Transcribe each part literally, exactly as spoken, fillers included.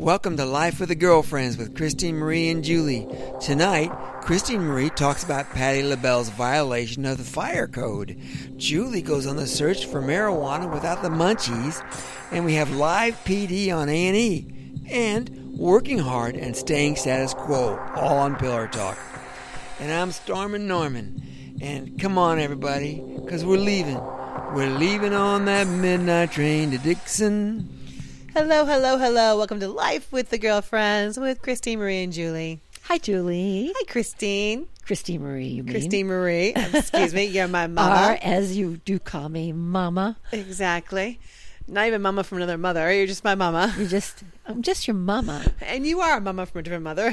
Welcome to Life with the Girlfriends with Christine Marie and Julie. Tonight, Christine Marie talks about Patti LaBelle's violation of the fire code. Julie goes on the search for marijuana without the munchies. And we have live P D on A and E. And working hard and staying status quo, all on Pillar Talk. And I'm Stormin' Norman. And come on, everybody, because we're leaving. We're leaving on that midnight train to Dixon. Hello, hello, hello. Welcome to Life with the Girlfriends with Christine Marie and Julie. Hi, Julie. Hi, Christine. Christine Marie, you mean? Christine Marie. Excuse me. You're my mama. Or, as you do call me, Mama. Exactly. Not even mama from another mother. You're just my mama. You're just, I'm just your mama. And you are a mama from a different mother.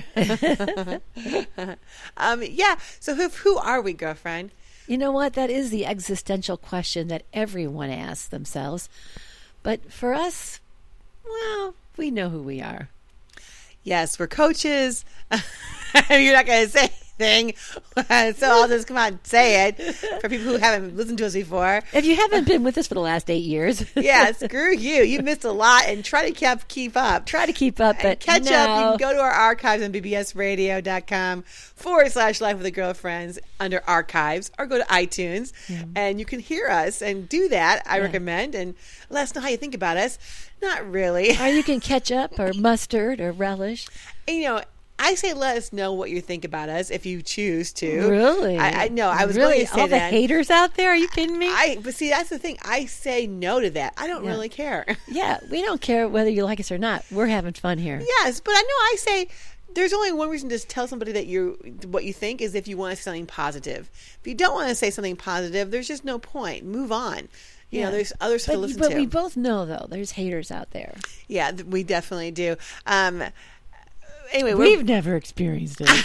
um, yeah. So who, who are we, girlfriend? You know what? That is the existential question that everyone asks themselves. But for us, well, we know who we are. Yes, we're coaches. You're not going to say anything, so I'll just come out and say it for people who haven't listened to us before. If you haven't been with us for the last eight years. Yeah, screw you. You missed a lot, and try to keep, keep up. Try to keep up, but and catch no. up. You can go to our archives on bbsradio.com forward slash life with the girlfriends under archives, or go to iTunes, mm-hmm. and you can hear us and do that. I yeah. recommend, and let us know how you think about us. Not really. Or you can catch up, or mustard, or relish. And, you know, I say let us know what you think about us if you choose to. Really? I, I know. I was really going to say all that. the haters out there. Are you kidding me? I, but see, that's the thing. I say no to that. I don't yeah. really care. Yeah, we don't care whether you like us or not. We're having fun here. Yes, but I know I say there's only one reason to tell somebody that you what you think is if you want to say something positive. If you don't want to say something positive, there's just no point. Move on. You yeah. know, there's others but, to listen but to. But we both know, though, there's haters out there. Yeah, we definitely do. Um, anyway, we've never experienced it.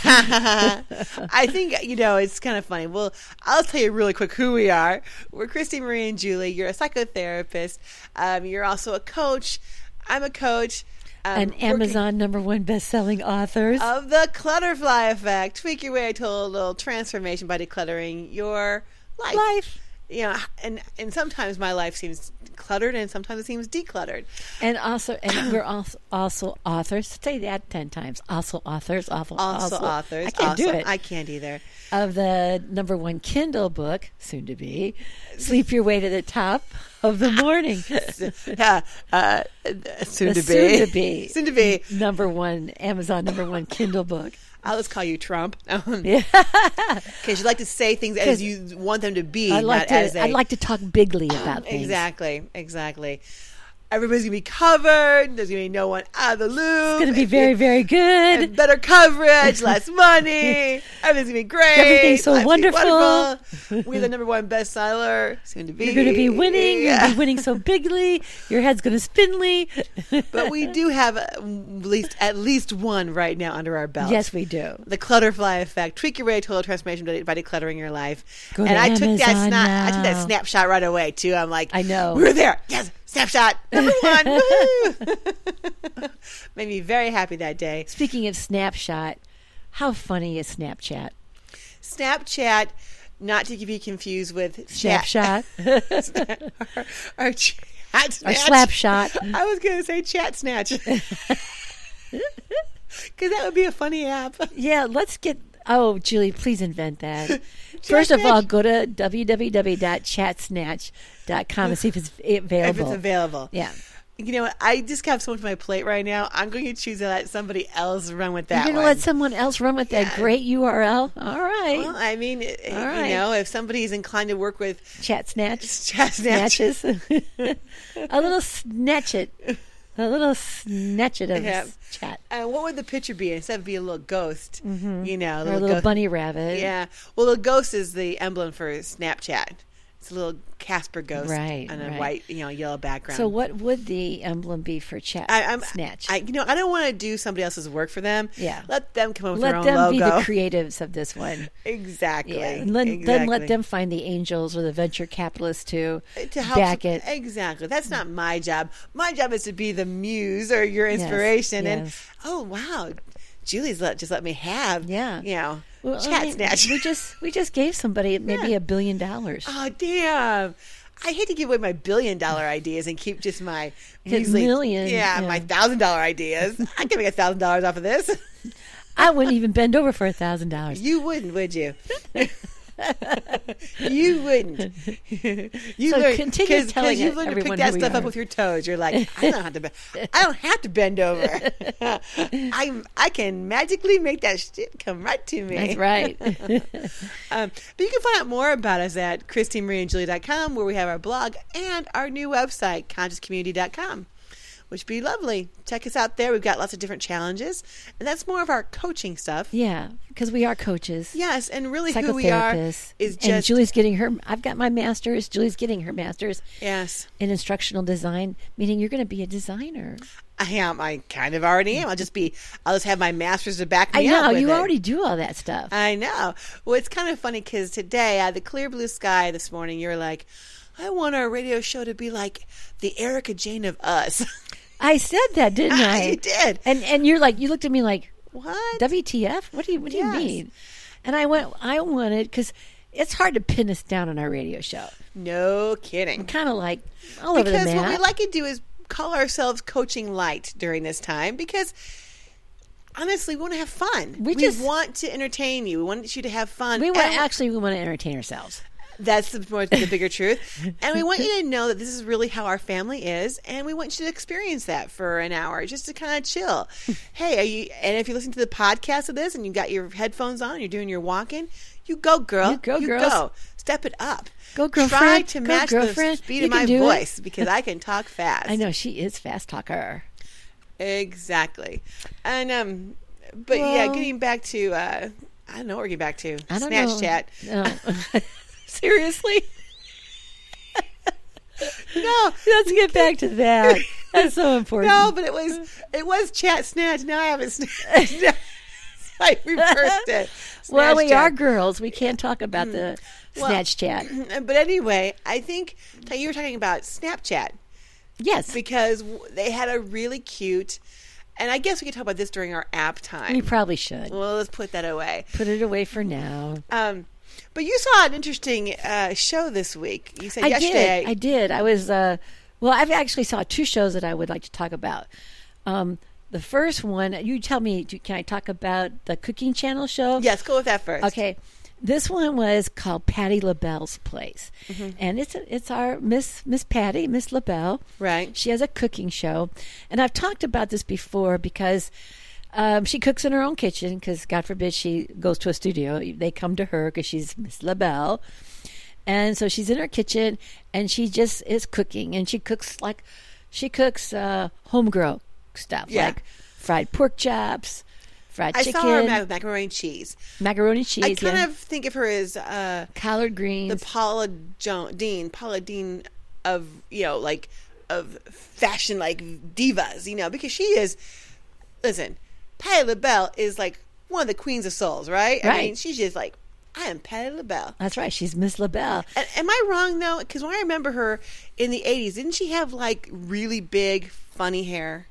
I think, you know, it's kind of funny. Well, I'll tell you really quick who we are. We're Christine Marie and Julie. You're a psychotherapist. Um, you're also a coach. I'm a coach. Um, An Amazon number one best-selling authors of the Clutterfly Effect. Tweak your way to a little transformation by decluttering your life. Life. You know, and and sometimes my life seems cluttered, and sometimes it seems decluttered. And also, and we're also also authors. Say that ten times. Also authors. Also, also, also authors. I can't also, do it. I can't either. Of the number one Kindle book, soon to be, Sleep Your Way to the Top of the Morning. yeah, uh, soon to be. Soon to be. Soon to be. Number one Amazon number one Kindle book. I'll just call you Trump. Yeah. Because you like to say things as you want them to be, I like not to, as they... I like to talk bigly about things. Exactly, exactly. Everybody's going to be covered. There's going to be no one out of the loop. It's going to be very, very good. And better coverage, less money. Everything's going to be great. Everything's so wonderful. wonderful. We're the number one bestseller. Soon to be. You're going to be winning. Yeah. You're going to be winning so bigly. Your head's going to spinly. But we do have at least, at least one right now under our belt. Yes, we do. The Clutterfly Effect. Tweak your way to total transformation by decluttering your life. Go and to I Amazon took that snap, now. I took that snapshot right away too. I'm like, I know. We were there. Yes. Snapshot number one. Woohoo! Made me very happy that day. Speaking of Snapshot, how funny is Snapchat? Snapchat, not to be confused with Snapshot. or, or chat snatch. Or Slapshot. I was going to say chat snatch. Because that would be a funny app. Yeah, let's get... Oh, Julie, please invent that. First of all, go to w w w dot chat snatch dot com and see if it's available. If it's available. Yeah. You know what? I just have so much on my plate right now. I'm going to choose to let somebody else run with that. You're going to one. let someone else run with that yeah. great U R L? All right. Well, I mean, All you right. know, if somebody's inclined to work with Chat Snatch. Chat Snatches. Snatches. A little snatch it. A little snatch it of yeah. chat. And what would the picture be? Instead of be a little ghost, mm-hmm. you know, a or little, a little ghost. bunny rabbit. Yeah. Well, the ghost is the emblem for Snapchat. It's a little Casper ghost right, on a right. white, you know, yellow background. So, what would the emblem be for Chat I, I'm, Snatch? I, you know, I don't want to do somebody else's work for them. Yeah. Let them come up with let their own them logo. be the creatives of this one. Exactly. Yeah. And let, exactly. Then let them find the angels or the venture capitalists to, to help back it. Exactly. That's not my job. My job is to be the muse or your inspiration. Yes, and yes. oh wow, Julie's let just let me have. Yeah. You know, well, chat I mean, snatch. We just we just gave somebody maybe yeah. a billion dollars. Oh damn. I hate to give away my billion dollar ideas and keep just my His measly- million, yeah, yeah. my thousand dollar ideas. I can make a thousand dollars off of this. I wouldn't even bend over for a thousand dollars. You wouldn't, would you? You wouldn't. You So learn, continue cause, telling cause you've learned to everyone pick that who we stuff up are. with your toes. You're like, I don't have to. Be- I don't have to bend over. I I can magically make that shit come right to me. That's right. Um, but you can find out more about us at Christine Marie and Julie dot com, where we have our blog and our new website, conscious community dot com, which would be lovely. Check us out there. We've got lots of different challenges, and that's more of our coaching stuff. Yeah, because we are coaches. Yes, and really who we are Psychotherapists. is and just Julie's getting her. I've got my master's. Julie's getting her master's yes. in instructional design, meaning you're going to be a designer. I am. I kind of already am. I'll just be. I'll just have my master's to back I me know up with you it. already do all that stuff. I know. Well, it's kind of funny because today, uh, the clear blue sky this morning, you're like, I want our radio show to be like the Erica Jane of us. I said that, didn't I? You did. And and you're like, you looked at me like, What? W T F? What do you What do Yes. you mean? And I went, I wanted because it's hard to pin us down on our radio show. No kidding. Kind of like all over the Because map. what we like to do is call ourselves Coaching Light during this time because honestly, we want to have fun. We We, just- want to entertain you. We want you to have fun. we want And actually we want to entertain ourselves. That's the, more, the bigger truth. And we want you to know that this is really how our family is. And we want you to experience that for an hour just to kind of chill. Hey, are you? And if you listen to the podcast of this and you got your headphones on, you're doing your walking, you go, girl. You go, girls. go. Step it up. Go, girlfriend. Try to Go, match the girlfriend. speed You of can my do it. voice because I can talk fast. I know she is fast talker. Exactly. And, um, but yeah, Well- getting back to, uh, I don't know what we're getting back to. I don't Snatch know. chat. No. Seriously? No, Let's get back to that. That's so important. no, but it was it was chat snatch. Now I haven't snatched. I reversed it. well, Snatch we chat. are girls. We can't talk about the Well, snatch chat. But anyway, I think you were talking about Snapchat Yes. because w- they had a really cute, and I guess we could talk about this during our app time. We probably should. Well, let's put that away. Put it away for now. Um, but you saw an interesting uh, show this week. You said I yesterday. did. I did. I was, uh, well, I've actually saw two shows that I would like to talk about. Um, the first one, you tell me, do- can I talk about the Cooking Channel show? Yes, go with that first. Okay. This one was called Patti LaBelle's Place. Mm-hmm. And it's it's our Miss Miss Patti, Miss LaBelle. Right. She has a cooking show. And I've talked about this before because um, she cooks in her own kitchen because, God forbid, she goes to a studio. They come to her because she's Miss LaBelle. And so she's in her kitchen and she just is cooking. And she cooks like, she cooks uh, homegrown stuff Yeah. like fried pork chops, fried I chicken, saw her with macaroni and cheese. macaroni and cheese. I kind yeah. of think of her as uh, collard the greens. Paula jo- Dean, Paula Dean of you know, like of fashion, like divas, you know, because she is. Listen, Patti LaBelle is like one of the queens of souls, right? I Right. mean, she's just like, I am Patti LaBelle. That's right. She's Miss LaBelle. And, am I wrong though? Because when I remember her in the eighties, didn't she have like really big, funny hair?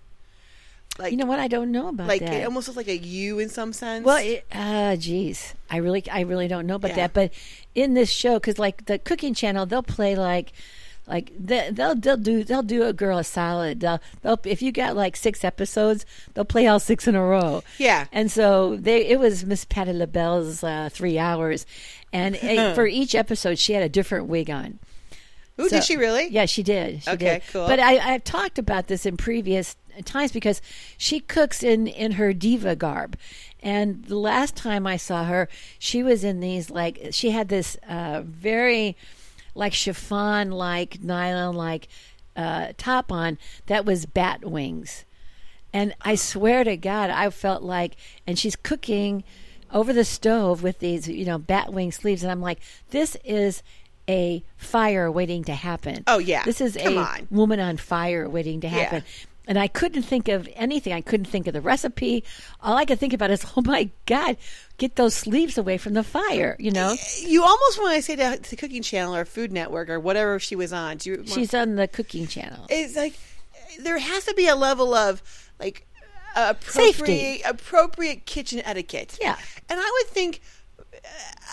Like, You know what? I don't know about like that. it almost looks like a U in some sense. Well, it, uh, geez, I really, I really don't know about Yeah. that. But in this show, because like the Cooking Channel, they'll play like, like they, they'll they'll do they'll do a girl a solid. They'll, they'll if you got like six episodes, they'll play all six in a row. Yeah. And so they it was Miss Patti LaBelle's uh, three hours, and uh, for each episode she had a different wig on. Ooh, So- did she really? Yeah, she did. She Okay, did. cool. But I, I've talked about this in previous times because she cooks in, in her diva garb. And the last time I saw her, she was in these, like, she had this uh, very, like, chiffon, like, nylon, like, uh, top on that was bat wings. And I swear to God, I felt like, and she's cooking over the stove with these, you know, bat wing sleeves. And I'm like, this is a fire waiting to happen. Oh, yeah. This is Come a on. woman on fire waiting to happen. Yeah. And I couldn't think of anything. I couldn't think of the recipe. All I could think about is, oh my God, get those sleeves away from the fire, you know? You almost want to say to the Cooking Channel or Food Network or whatever she was on. Do you want- She's on the Cooking Channel. it's like there has to be a level of like appropriate Safety. appropriate kitchen etiquette. Yeah. And I would think, I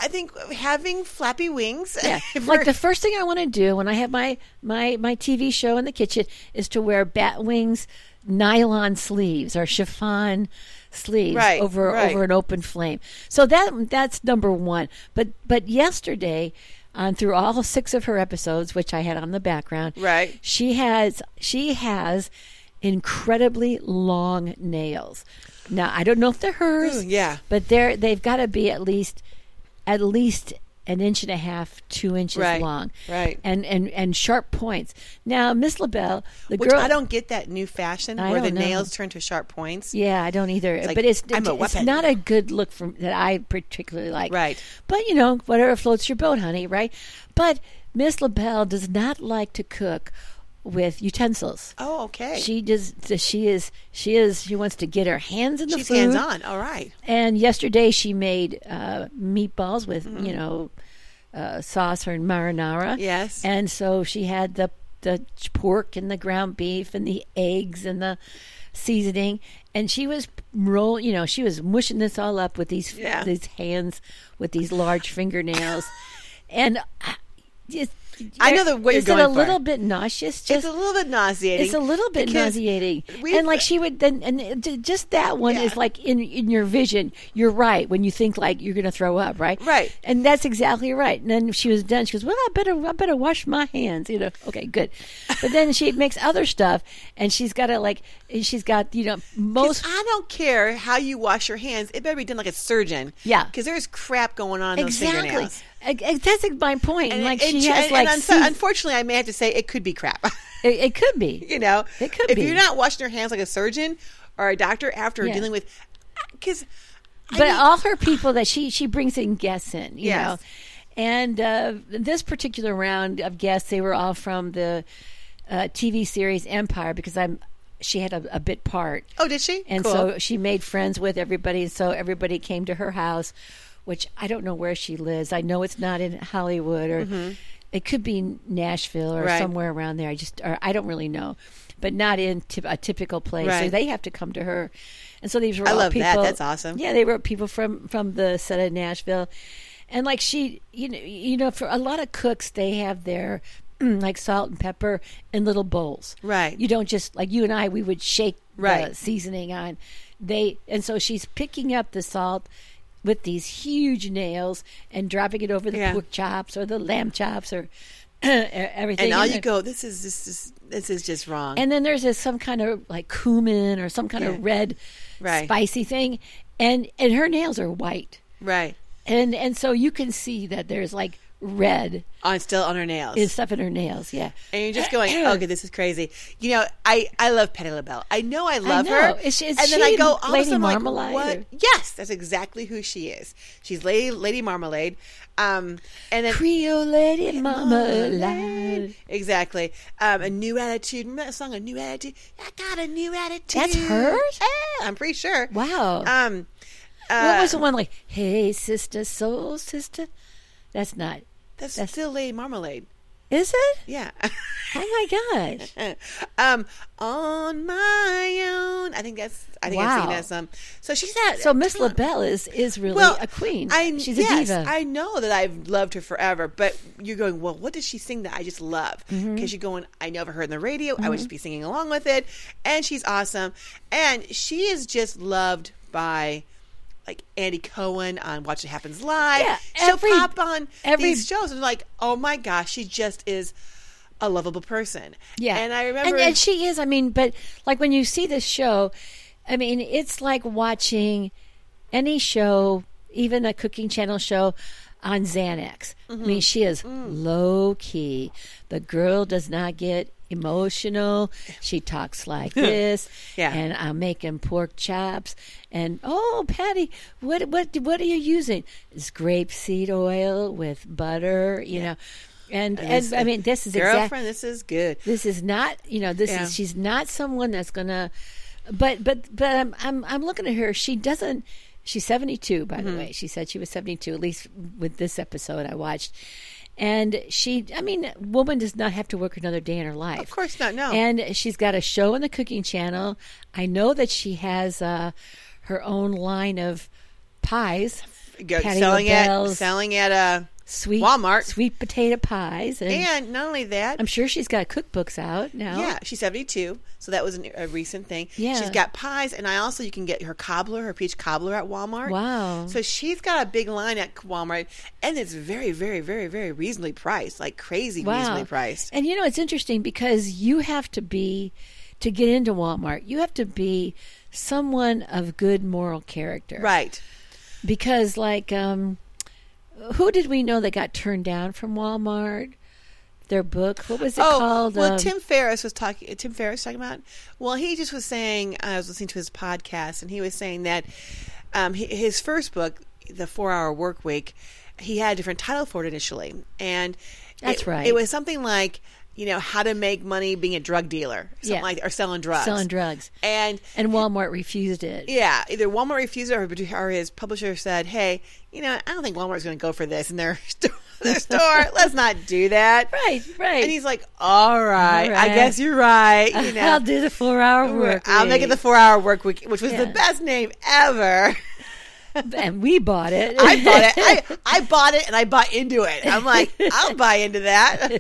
I think having flappy wings. Yeah. for- Like the first thing I want to do when I have my, my, my T V show in the kitchen is to wear bat wings nylon sleeves or chiffon sleeves Right, over right. over an open flame. So that that's number one. But but yesterday, on through all six of her episodes, which I had on the background, Right. she has she has incredibly long nails. Now I don't know if they're hers, Ooh, yeah. but they're they've got to be at least at least an inch and a half, two inches Right, long, right. and and and sharp points. Now, Miss LaBelle, the Which girl, I don't get that new fashion I where the don't know. nails turn to sharp points. yeah, I don't either. like, but it's I'm a it's weapon. not a good look from that I particularly like. Right. But you know, whatever floats your boat, honey. Right. But Miss LaBelle does not like to cook with utensils. Oh, okay. She does. She is. She is. She wants to get her hands in the She's food. hands on. All right. And yesterday she made uh, meatballs with Mm-hmm. you know uh, sauce or marinara. Yes. And so she had the the pork and the ground beef and the eggs and the seasoning, and she was roll. You know, she was mushing this all up with these Yeah. these hands with these large fingernails, and. I, just, I know the- what you're is going it a for. little bit nauseous? Just It's a little bit nauseating. it's a little bit because nauseating, we've- and like she would then, and it- just that one Yeah. is like in in your vision. You're right when you think like you're going to throw up, right? Right. and that's exactly right. And then she was done. She goes, "Well, I better, I better wash my hands." You know, okay, good. But then she makes other stuff, and she's got to like, she's got you know 'Cause most. I don't care how you wash your hands. It better be done like a surgeon. Yeah. Because there's crap going on in those Exactly. fingernails. Ex- ex- That's my point. And, like and, she has and, like, and seas- unfortunately, I may have to say it could be crap. it, it could be. you know, It could if be. you're not washing your hands like a surgeon or a doctor after Yeah. dealing with, because. But all her people that she she brings in guests in, you Yes. know, and uh, this particular round of guests, they were all from the uh, T V series Empire because I'm. She had a, a bit part, Oh, did she? and Cool. so she made friends with everybody. And so everybody came to her house, which I don't know where she lives. I know it's not in Hollywood, or it could be Nashville or Mm-hmm. Right. somewhere around there. I just, or I don't really know, but not in t- a typical place. So Right. they have to come to her. And so these were I all love that. people. That's awesome. Yeah, they were people from from the set of Nashville, and like she, you know, you know, for a lot of cooks, they have their like salt and pepper in little bowls. Right. You don't just like you and I. We would shake Right. the seasoning on. They and so she's picking up the salt with these huge nails and dropping it over the Yeah. pork chops or the lamb chops or everything. and all in you there. go, this is this is this is just wrong. And then there's this, some kind of like cumin or some kind Yeah. of red, Right. spicy thing, and and her nails are white, right. and and so you can see that there's like red On still on her nails. is stuff in her nails. Yeah, And you're just going, okay, this is crazy. You know, I, I love Patti LaBelle. I know I love know. her. Is she- is and then she I go, all of a Lady sudden, I'm Marmalade like, what? or- Yes, that's exactly who she is. She's Lady Lady Marmalade. Um, and then Creole lady marmalade. Exactly. Um, a new attitude. Remember that song, A New Attitude? I got a new attitude. That's hers? Yeah, I'm pretty sure. Wow. Um, what uh, was the one like? Hey, sister, soul sister. That's not. That's, that's- still Lady Marmalade. Is it? Yeah. Oh my gosh. um, on my own. I think that's. I think I'm Wow. singing that song. So she's not. So Miss LaBelle is is really well, a queen. I, She's yes, a diva. I know that I've loved her forever, but you're going, well, what does she sing that I just love? Because Mm-hmm. you're going, I never heard on the radio. I would just be singing along with it, and she's awesome, and she is just loved by. Like Andy Cohen on Watch It Happens Live. Yeah, She'll every- pop on every- these shows and like, oh my gosh, she just is a lovable person. Yeah, And I remember and, and she is. I mean, but like when you see this show, I mean, it's like watching any show, even a cooking channel show, on Xanax. Mm-hmm. I mean, she is Mm. low key. The girl does not get emotional. She talks like this. Yeah. And I'm making pork chops. And oh, Patty, what what what are you using? It's grapeseed oil with butter. You know. And, and, this- I mean, this is girlfriend, exactly this is good. this is not, you know, this Yeah. is she's not someone that's gonna. But but but I'm I'm I'm looking at her. She doesn't. She's seventy-two, by Mm-hmm. the way. She said she was seventy-two. At least with this episode I watched, and she. I mean, woman does not have to work another day in her life. Of course not, no. And she's got a show on the Cooking Channel. I know that she has uh, her own line of pies. go, Patti selling at LaBelle's selling at a sweet Walmart. sweet potato pies, and, and not only that, I'm sure she's got cookbooks out now. yeah, she's seventy-two, so that was an, a recent thing. Yeah. She's got pies, and I also you can get her cobbler, her peach cobbler at Walmart. Wow. So she's got a big line at Walmart, and it's very, very, very, very reasonably priced, like crazy Wow. reasonably priced. And you know, it's interesting because you have to be, to get into Walmart, you have to be someone of good moral character. Right. Because, like, um, who did we know that got turned down from Walmart? Their book, what was it oh, called? well, Um, Tim Ferriss was talking. Tim Ferriss talking about. Well, he just was saying. I was listening to his podcast, and he was saying that um, he, his first book, The Four Hour Work Week, he had a different title for it initially, and That's it, right. It was something like, you know, how to make money being a drug dealer, something Yeah. like, or selling drugs, selling drugs. and And Walmart refused it. yeah, either Walmart refused it or, or his publisher said, "Hey, you know, I don't think Walmart's going to go for this in their store. Their store. Let's not do that." Right, right. And he's like, "All right, All I right. guess you're right. You know, I'll do the four-hour work. I'll make it the week. four-hour work week," which was Yeah. the best name ever. And we bought it. I bought it. I, I bought it, and I bought into it. I'm like, I'll buy into that.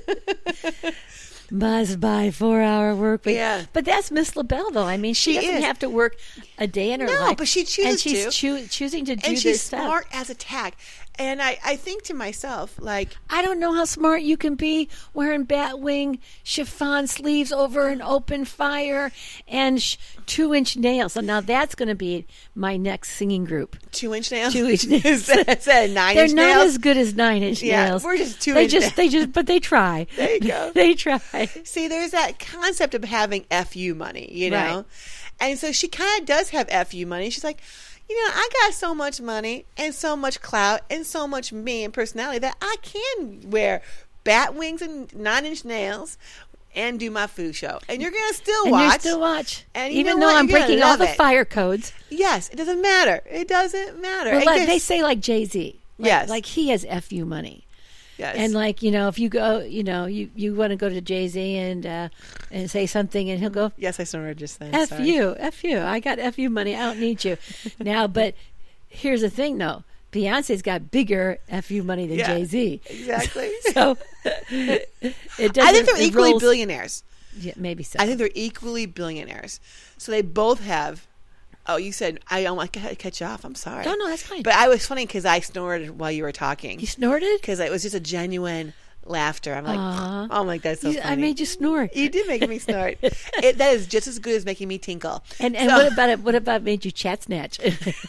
Must buy four-hour work week. Yeah. But that's Miss LaBelle, though. I mean, she, She doesn't is. have to work a day in her No, life. but she chooses and she's to. choo- choosing to do And this she's stuff. smart as a tack. And I, I think to myself, like, I don't know how smart you can be wearing batwing chiffon sleeves over an open fire and sh- two-inch nails. So now that's going to be my next singing group. two-inch nails. Two-inch nails. Instead of nine-inch They're not nails. as good as nine-inch Yeah, nails. we're just They two-inch just, nails. they just, but they try. There you go. They try. See, there's that concept of having F U money, you know? Right. And so she kind of does have F U money. She's like, you know, I got so much money and so much clout and so much me and personality that I can wear bat wings and nine-inch nails and do my food show. And you're going to still And watch. you still watch. And you Even know though what? I'm You're gonna breaking all love the it. fire codes. Yes, it doesn't matter. It doesn't matter. Well, And like, guess- they say like Jay-Z. Like, Yes. Like he has F U money. yes. And like, you know, if you go, you know, you, you want to go to Jay-Z and uh, and say something and he'll go, yes, I snorted just then. F Sorry. you, F you. I got F you money. I don't need you. Now, but here's the thing though. Beyonce's got bigger F U money than Yeah, Jay-Z. exactly. So it doesn't. I think they're it equally rolls- billionaires. Yeah, maybe so. I think they're equally billionaires. So they both have. Oh, you said I don't want to cut you off. I'm sorry. no, no, that's fine. But I was funny because I snorted while you were talking you snorted? because it was just a genuine laughter. I'm like, Aw. oh my god, that's so You- funny. I made you snort. You did make me snort. It, that is just as good as making me tinkle. And and So- what about it? What about made you chat snatch?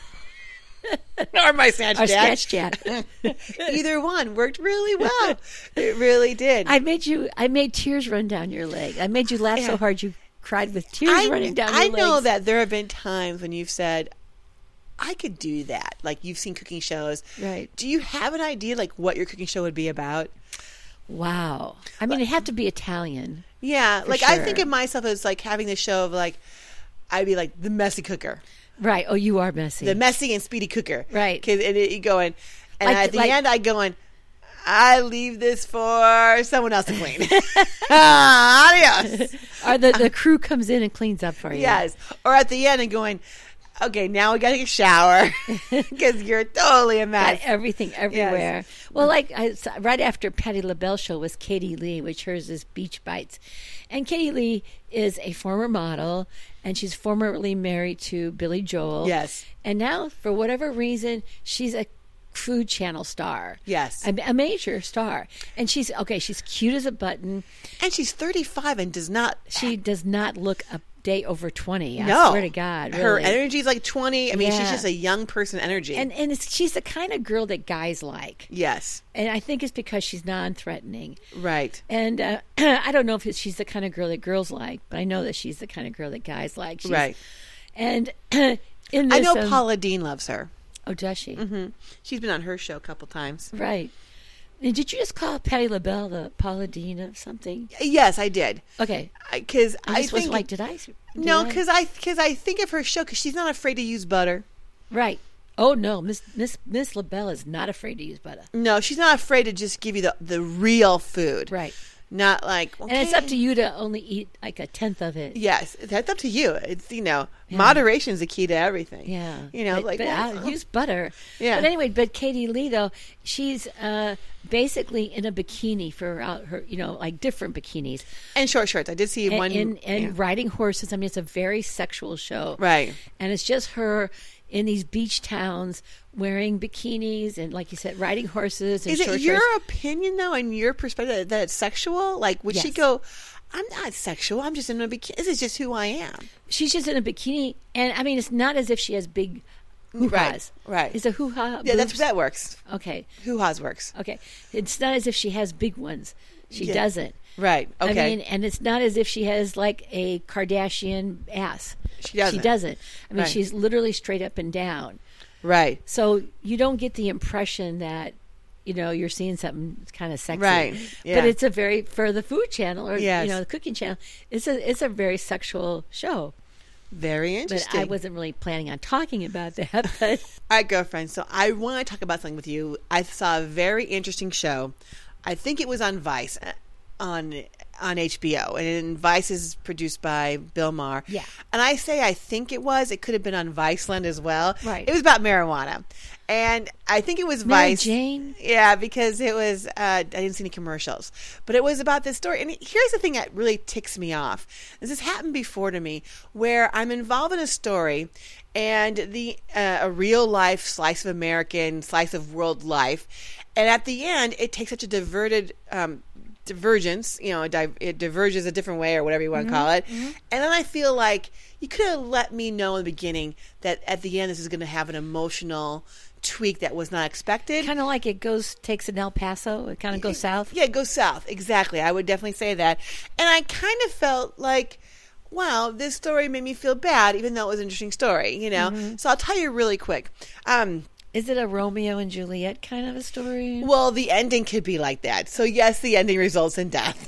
or my snatch or dad. snatch chat? Either one worked really well. It really did. I made you. I made tears run down your leg. I made you laugh Yeah. so hard you cried with tears I, running down your I legs. know that there have been times when you've said, I could do that. Like you've seen cooking shows. Right. Do you have an idea like what your cooking show would be about? Wow. I mean, it had to be Italian. Yeah. For like I sure. think of myself as like having this show of like, I'd be like the messy cooker. Right. Oh, you are messy. The messy and speedy cooker. Right. Cause, and it, you going, and Like- at the like- end I going, I leave this for someone else to clean. Adios. or the, the crew comes in and cleans up for you. Yes. Or at the end and going, okay, now we got to get a shower because you're totally a Got mess. everything everywhere. Well, like I, right after Patti LaBelle show was Katie Lee, which hers is Beach Bites, and Katie Lee is a former model, and she's formerly married to Billy Joel. Yes. and now for whatever reason, she's a Food Channel star. Yes. a, a major star, and she's okay. She's cute as a button. And she's thirty-five and does not. She does not look a day over twenty. I no. swear to God, Her really. energy is like twenty. I mean, she's Yeah. just a young person energy. And and it's, she's the kind of girl that guys like. yes. And I think it's because she's non-threatening. Right. And uh, I don't know if it's, she's the kind of girl that girls like, but I know that she's the kind of girl that guys like. She's, Right. And in this, I know um, Paula Dean loves her. Oh, does she? hmm She's been on her show a couple times. Right. And did you just call Patti LaBelle the Paula Dean of something? Yes, I did. Okay. Because I I just was think like, did I? Did no, I? because I because I think of her show because she's not afraid to use butter. Right. Oh no, Miss Miss Miss LaBelle is not afraid to use butter. No, she's not afraid to just give you the the real food. Right. not like, okay. And it's up to you to only eat like a tenth of it. Yes, that's up to you. It's, you know, Yeah. moderation is the key to everything. Yeah. You know, but, like, but well, I'll use butter. Yeah. But anyway, but Katie Lee, though, she's uh, basically in a bikini for uh, her, you know, like different bikinis. and short shorts. I did see And, one. and, and yeah. riding horses. I mean, it's a very sexual show. Right. And it's just her in these beach towns wearing bikinis and, like you said, riding horses and Is short it your shorts. opinion, though, and your perspective that it's sexual? Like, would she Yes. go, I'm not sexual. I'm just in a bikini. This is just who I am. She's just in a bikini. And, I mean, it's not as if she has big hoo-has. Right, right. Is a hoo-ha Yeah, that's boobs? that works. Okay. Hoo-ha's works. Okay. It's not as if she has big ones. She Yeah. doesn't. Right. Okay. I mean, and it's not as if she has like a Kardashian ass. She doesn't. She doesn't. I mean, Right. she's literally straight up and down. right. So you don't get the impression that, you know, you're seeing something kind of sexy. Right. Yeah. But it's a very, for the food channel or, Yes. you know, the cooking channel, it's a, it's a very sexual show. Very But interesting. I wasn't really planning on talking about that. But All right, girlfriend. So I want to talk about something with you. I saw a very interesting show. I think it was on Vice, uh, on on H B O, and Vice is produced by Bill Maher. Yeah. And I say I think it was. It could have been on Viceland as well. Right. It was about marijuana, and I think it was Mary Vice. Jane? Yeah, because it was. Uh, I didn't see any commercials, but it was about this story. And here's the thing that really ticks me off. This has happened before to me, where I'm involved in a story, and the uh, a real life slice of American slice of world life, and at the end, it takes such a diverted. Um, divergence, you know, it, di- it diverges a different way or whatever you want to call it. And then I feel like you could have let me know in the beginning that at the end this is going to have an emotional tweak that was not expected. kind of like it goes, takes an El Paso, it kind of goes south. Yeah, it goes south. Exactly. I would definitely say that. And I kind of felt like, wow, this story made me feel bad, even though it was an interesting story, you know? So I'll tell you really quick. Um, Is it a Romeo and Juliet kind of a story? Well, the ending could be like that. So yes, the ending results in death.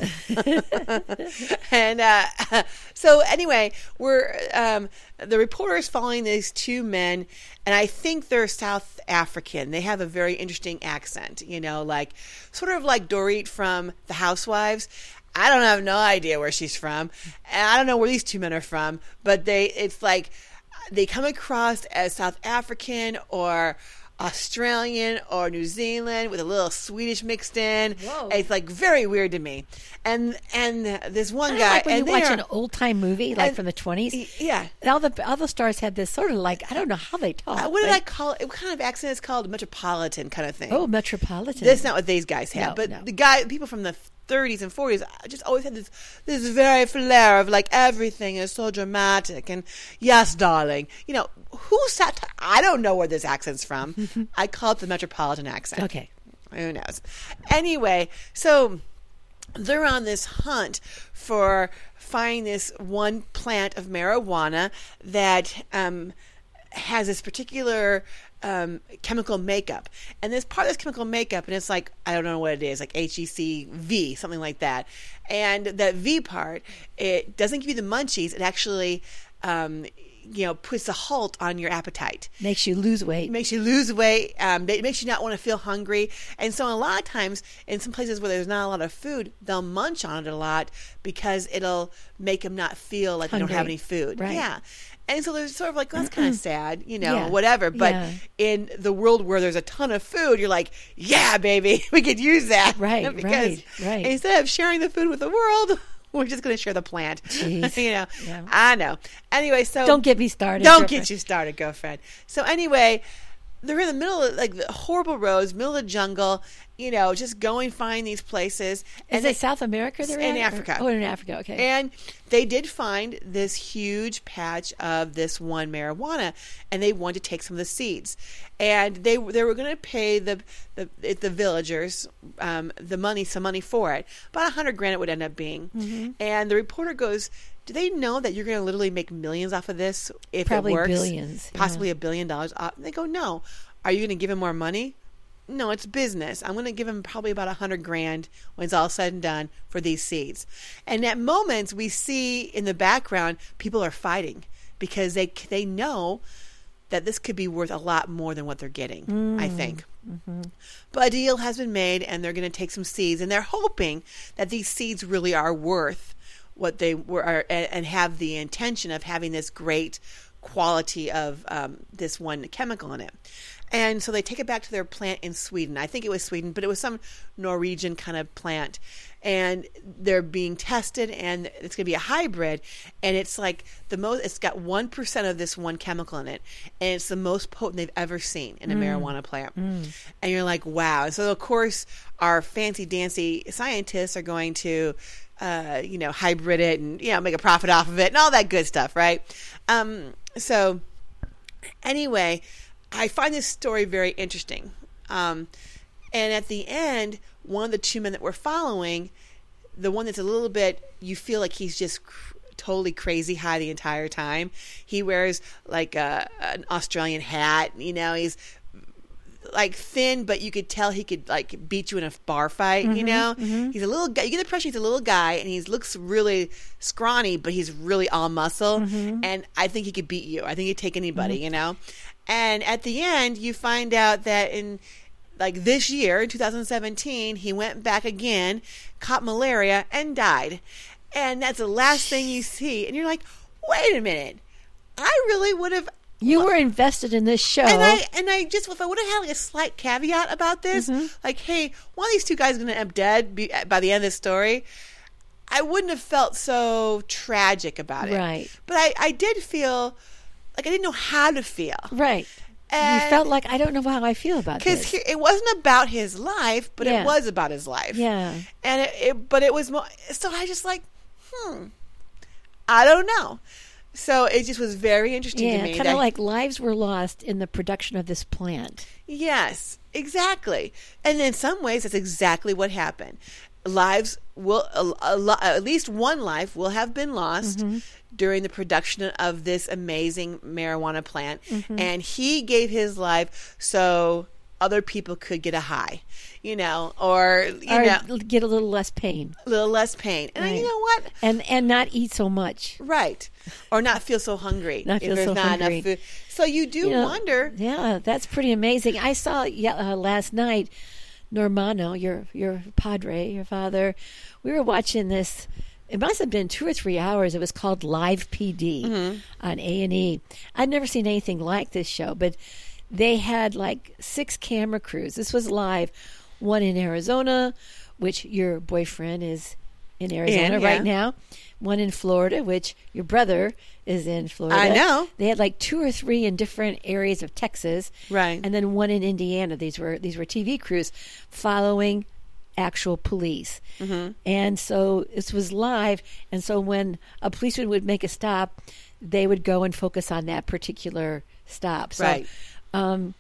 and uh, so anyway, we're um, the reporter is following these two men, and I think they're South African. They have a very interesting accent, you know, like sort of like Dorit from The Housewives. I don't have no idea where she's from, and I don't know where these two men are from, but they it's like they come across as South African or Australian or New Zealand with a little Swedish mixed in. Whoa. It's like very weird to me. And and this one Kinda guy, like when and you they watch are- an old time movie, like and- from the twenties. yeah. All the all the stars had this sort of like, I don't know how they talk. Uh, what did but- I call it? What kind of accent is called? Metropolitan kind of thing. Oh, Metropolitan. That's not what these guys have. No, but no. the guy, people from the thirties and forties, just always had this this very flair of like everything is so dramatic and yes, darling. You know, who sat? I don't know where this accent's from. I call it the Metropolitan accent. Okay. Who knows? Anyway, so they're on this hunt for finding this one plant of marijuana that um, has this particular um, chemical makeup. And there's part of this chemical makeup, and it's like, I don't know what it is, like H E C V, something like that. And that V part, it doesn't give you the munchies. It actually, um, you know, puts a halt on your appetite. Makes you lose weight. It makes you lose weight. Um, it makes you not want to feel hungry. And so a lot of times in some places where there's not a lot of food, they'll munch on it a lot because it'll make them not feel like they don't have Hungry. any food. Right. Yeah. And so there's sort of like, well, that's kind of sad, you know, Yeah. whatever. But Yeah. in the world where there's a ton of food, you're like, yeah, baby, we could use that. Right, because right, right. instead of sharing the food with the world, we're just going to share the plant. Jeez. you know, Yeah. I know. Anyway, so Don't get me started. don't girlfriend. get you started, girlfriend. So anyway, they're in the middle of like the horrible roads, middle of the jungle, you know, just going find these places. Is And it they- South America they're in at, or- Africa. Oh, in Africa. Okay. And they did find this huge patch of this one marijuana, and they wanted to take some of the seeds. And they they were going to pay the the the villagers um, the money, some money for it. About a hundred grand it would end up being. Mm-hmm. And the reporter goes, "Do they know that you're going to literally make millions off of this if Probably it works? billions, yeah. Possibly a billion dollars." Off. And they go, "No. Are you going to give him more money?" No, it's business. I'm going to give him probably about a hundred grand when it's all said and done for these seeds. And at moments we see in the background people are fighting because they they know that this could be worth a lot more than what they're getting, Mm. I think. Mm-hmm. But a deal has been made, and they're going to take some seeds, and they're hoping that these seeds really are worth what they were, are, and, and have the intention of having this great quality of um, this one chemical in it. And so they take it back to their plant in Sweden. I think it was Sweden, but it was some Norwegian kind of plant. And they're being tested, and it's going to be a hybrid. And it's like the most, it's got one percent of this one chemical in it. And it's the most potent they've ever seen in a mm. marijuana plant. Mm. And you're like, wow. And so, of course, our fancy dancy scientists are going to, uh, you know, hybrid it and, you know, make a profit off of it and all that good stuff, right? Um, so, anyway, I find this story very interesting. Um, and at the end, one of the two men that we're following, the one that's a little bit, you feel like he's just cr- totally crazy high the entire time. He wears like a, an Australian hat, you know, he's like thin, but you could tell he could like beat you in a bar fight, mm-hmm, you know? Mm-hmm. He's a little guy, you get the impression he's a little guy, and he looks really scrawny, but he's really all muscle. Mm-hmm. And I think he could beat you. I think he'd take anybody, mm-hmm. you know? And at the end, you find out that in like this year, in two thousand seventeen, he went back again, caught malaria, and died. And that's the last thing you see. And you're like, wait a minute. I really would have. You were invested in this show. And I and I just, if I would have had like a slight caveat about this, mm-hmm. like, hey, one of these two guys is going to end up dead be, by the end of this story, I wouldn't have felt so tragic about it. Right. But I, I did feel like I didn't know how to feel. Right. And you felt like, I don't know how I feel about this. Because it wasn't about his life, but yeah. it was about his life. Yeah. And it, it but it was more, so I just like, hmm, I don't know. So it just was very interesting yeah, to me. Kind of like lives were lost in the production of this plant. Yes, exactly. And in some ways, that's exactly what happened. Lives will, a, a, at least one life will have been lost mm-hmm. during the production of this amazing marijuana plant. Mm-hmm. And he gave his life so other people could get a high, you know, or, you or know, get a little less pain. A little less pain. And right. you know what? And and not eat so much. Right. Or not feel so hungry. Not feel if there's so not hungry. enough food. So you do you know, wonder. Yeah, that's pretty amazing. I saw yeah, uh, last night, Normano, your your padre, your father, we were watching this. It must have been two or three hours. It was called Live P D mm-hmm. on A and E. I'd never seen anything like this show, but they had like six camera crews. This was live. One in Arizona, which your boyfriend is in Arizona in, yeah. right now. One in Florida, which your brother is in Florida. I know. They had like two or three in different areas of Texas. Right. And then one in Indiana. These were these were T V crews following actual police. Mm-hmm. And so this was live. And so when a policeman would make a stop, they would go and focus on that particular stop. So, right. Um,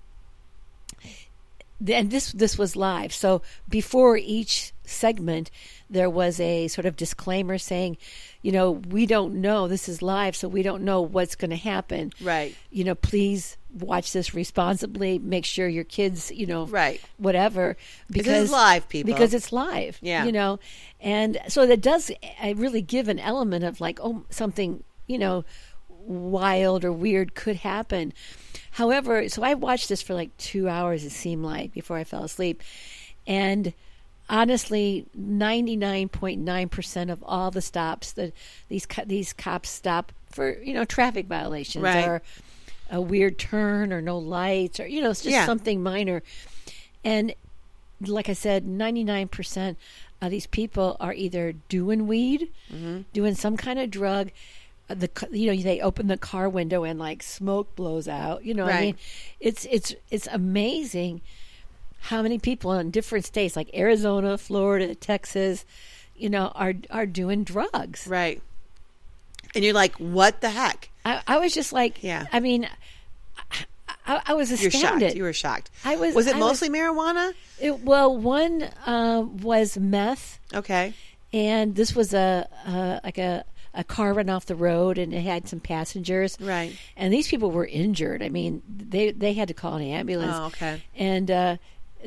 and this this was live. So before each segment, there was a sort of disclaimer saying, you know, we don't know, this is live, so we don't know what's going to happen. Right. You know, please watch this responsibly. Make sure your kids, you know, right. whatever. Because it's live, people. Because it's live. Yeah. You know, and so that does uh, really give an element of like, oh, something, you know, wild or weird could happen. However, so I watched this for like two hours, it seemed like, before I fell asleep. And honestly, ninety-nine point nine percent of all the stops that these these cops stop for, you know, traffic violations right. or a weird turn or no lights or, you know, it's just yeah. something minor. And like I said, ninety-nine percent of these people are either doing weed, mm-hmm. doing some kind of drug. The you know they open the car window and like smoke blows out. You know, what right. I mean, it's it's it's amazing how many people in different states like Arizona, Florida, Texas, you know, are are doing drugs. Right. And you're like, what the heck? I, I was just like, yeah. I mean, I, I was astounded. You're shocked. You were shocked. I was. Was it I mostly was, marijuana? It, well, one uh, was meth. Okay. And this was a uh, like a. a car ran off the road and it had some passengers. Right. And these people were injured. I mean, they they had to call an ambulance. Oh, okay. And uh,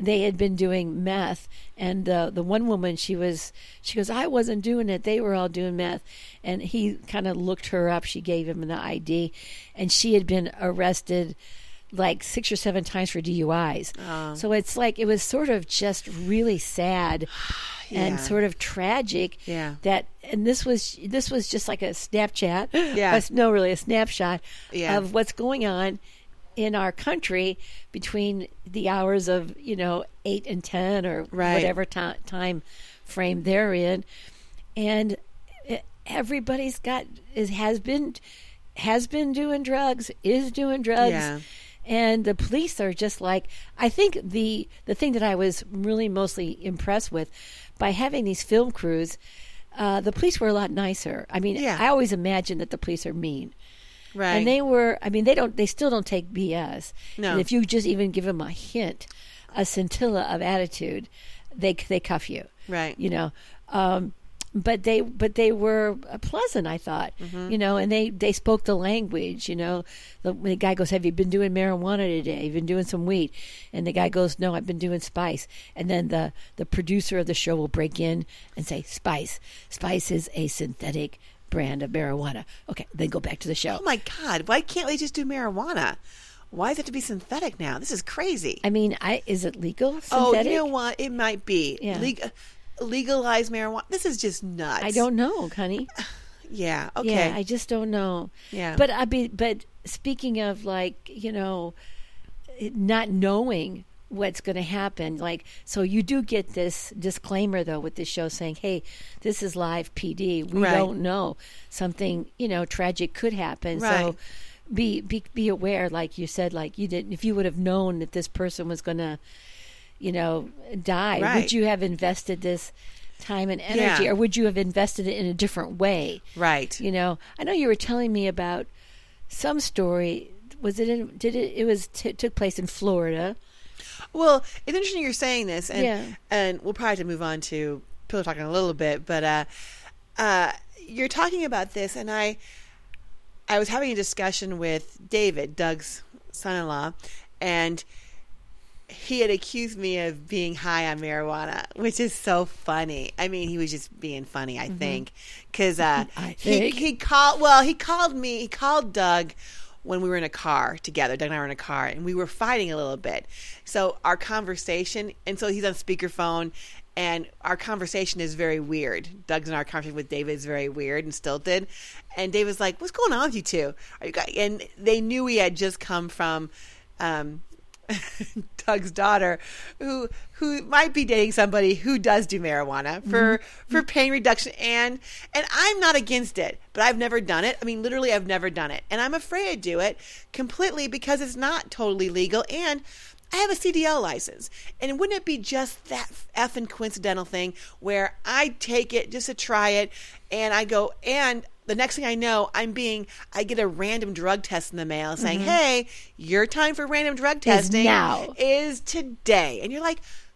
they had been doing meth, and uh, the one woman, she was, she goes, I wasn't doing it. They were all doing meth. And he kind of looked her up. She gave him the I D, and she had been arrested like six or seven times for D U Is. Oh. So it's like, it was sort of just really sad and Yeah. sort of tragic Yeah. that, and this was, this was just like a Snapchat. Yeah. A- no, really a snapshot Yeah. of what's going on in our country between the hours of, you know, eight and ten or Right. whatever ti- time frame they're in. And it, everybody's got, is, has been, has been doing drugs, is doing drugs. Yeah. And the police are just like, I think the the thing that I was really mostly impressed with by having these film crews, uh, the police were a lot nicer. I mean, Yeah. I always imagine that the police are mean. Right. And they were, I mean, they don't, they still don't take B S. No. And if you just even give them a hint, a scintilla of attitude, they they cuff you. Right. You know, um, but they but they were uh, pleasant, I thought. Mm-hmm. You know, and they they spoke the language. You know, the, the guy goes, "Have you been doing marijuana today? You've been doing some weed?" And the guy goes, "No, I've been doing spice." And then the the producer of the show will break in and say, "Spice, spice is a synthetic brand of marijuana." Okay, then go back to the show. Oh my God! Why can't they just do marijuana? Why does it have to be synthetic now? This is crazy. I mean, I is it legal? Oh, Synthetic? you know what? It might be. Yeah. Leg- legalize marijuana. This is just nuts. I don't know, honey. Yeah. Okay. Yeah, I just don't know. Yeah. But I be but speaking of like, you know, not knowing what's going to happen, like, so you do get this disclaimer though with this show saying, "Hey, this is live P D. We Right. don't know, something, you know, tragic could happen." Right. So be be be aware, like you said, like you didn't, if you would have known that this person was going to, you know, die, Right. would you have invested this time and energy, Yeah. or would you have invested it in a different way? Right. You know, I know you were telling me about some story. Was it in? Did it? It was t- took place in Florida. Well, it's interesting you're saying this, and Yeah. and we'll probably have to move on to pillow talking a little bit, but uh, uh, you're talking about this, and I I was having a discussion with David, Doug's son-in-law, and he had accused me of being high on marijuana, which is so funny. I mean, he was just being funny, I think, because uh, I he think. he called. Well, he called me. He called Doug when we were in a car together. Doug and I were in a car, and we were fighting a little bit. So our conversation, and so he's on speakerphone, and our conversation is very weird. Doug's and our conversation with David is very weird and stilted. And David's like, "What's going on with you two? Are you guys?" And they knew we had just come from um, Doug's daughter, who who might be dating somebody who does do marijuana for Mm-hmm. for pain reduction, and and I'm not against it, but I've never done it. I mean, literally, I've never done it, and I'm afraid to do it completely because it's not totally legal, and I have a C D L license. And wouldn't it be just that effing coincidental thing where I take it just to try it, and I go, and the next thing I know, I'm being, I get a random drug test in the mail saying, Mm-hmm. hey, your time for random drug testing now. is today. And you're like,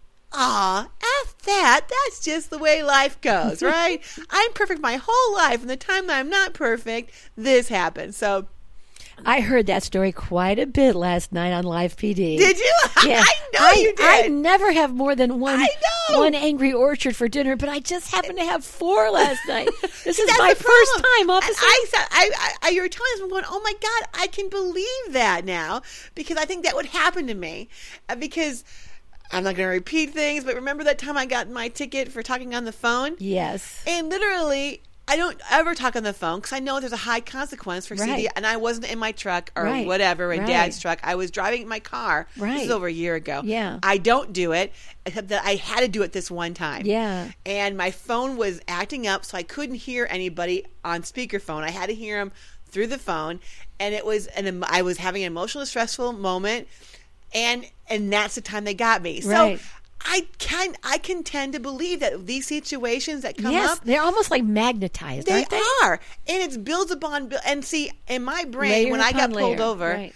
aw, F that. That's just the way life goes, right? I'm perfect my whole life, and the time that I'm not perfect, this happens. So, I heard that story quite a bit last night on Live P D. did you? Yeah. I know I, you did. I never have more than one I know. one Angry Orchard for dinner, but I just happened to have four last night. This is That's my the first problem. time, officer. And I said, I, I, I, you were telling us, I'm going, oh my God, I can believe that now, because I think that would happen to me, uh, because I'm not going to repeat things, but remember that time I got my ticket for talking on the phone? Yes. And literally, I don't ever talk on the phone because I know there's a high consequence for C D. Right. And I wasn't in my truck or Right. whatever, in Right. Dad's truck. I was driving my car. This Right. is over a year ago. Yeah. I don't do it, except that I had to do it this one time. Yeah. And my phone was acting up, so I couldn't hear anybody on speakerphone. I had to hear them through the phone. And it was, an, I was having an emotional, stressful moment. And and that's the time they got me. Right. So I can I can tend to believe that these situations that come Yes, up, they're almost like magnetized, they aren't they? are, and it builds upon. bu- And see, in my brain, Layer when I got upon pulled layer. over, Right.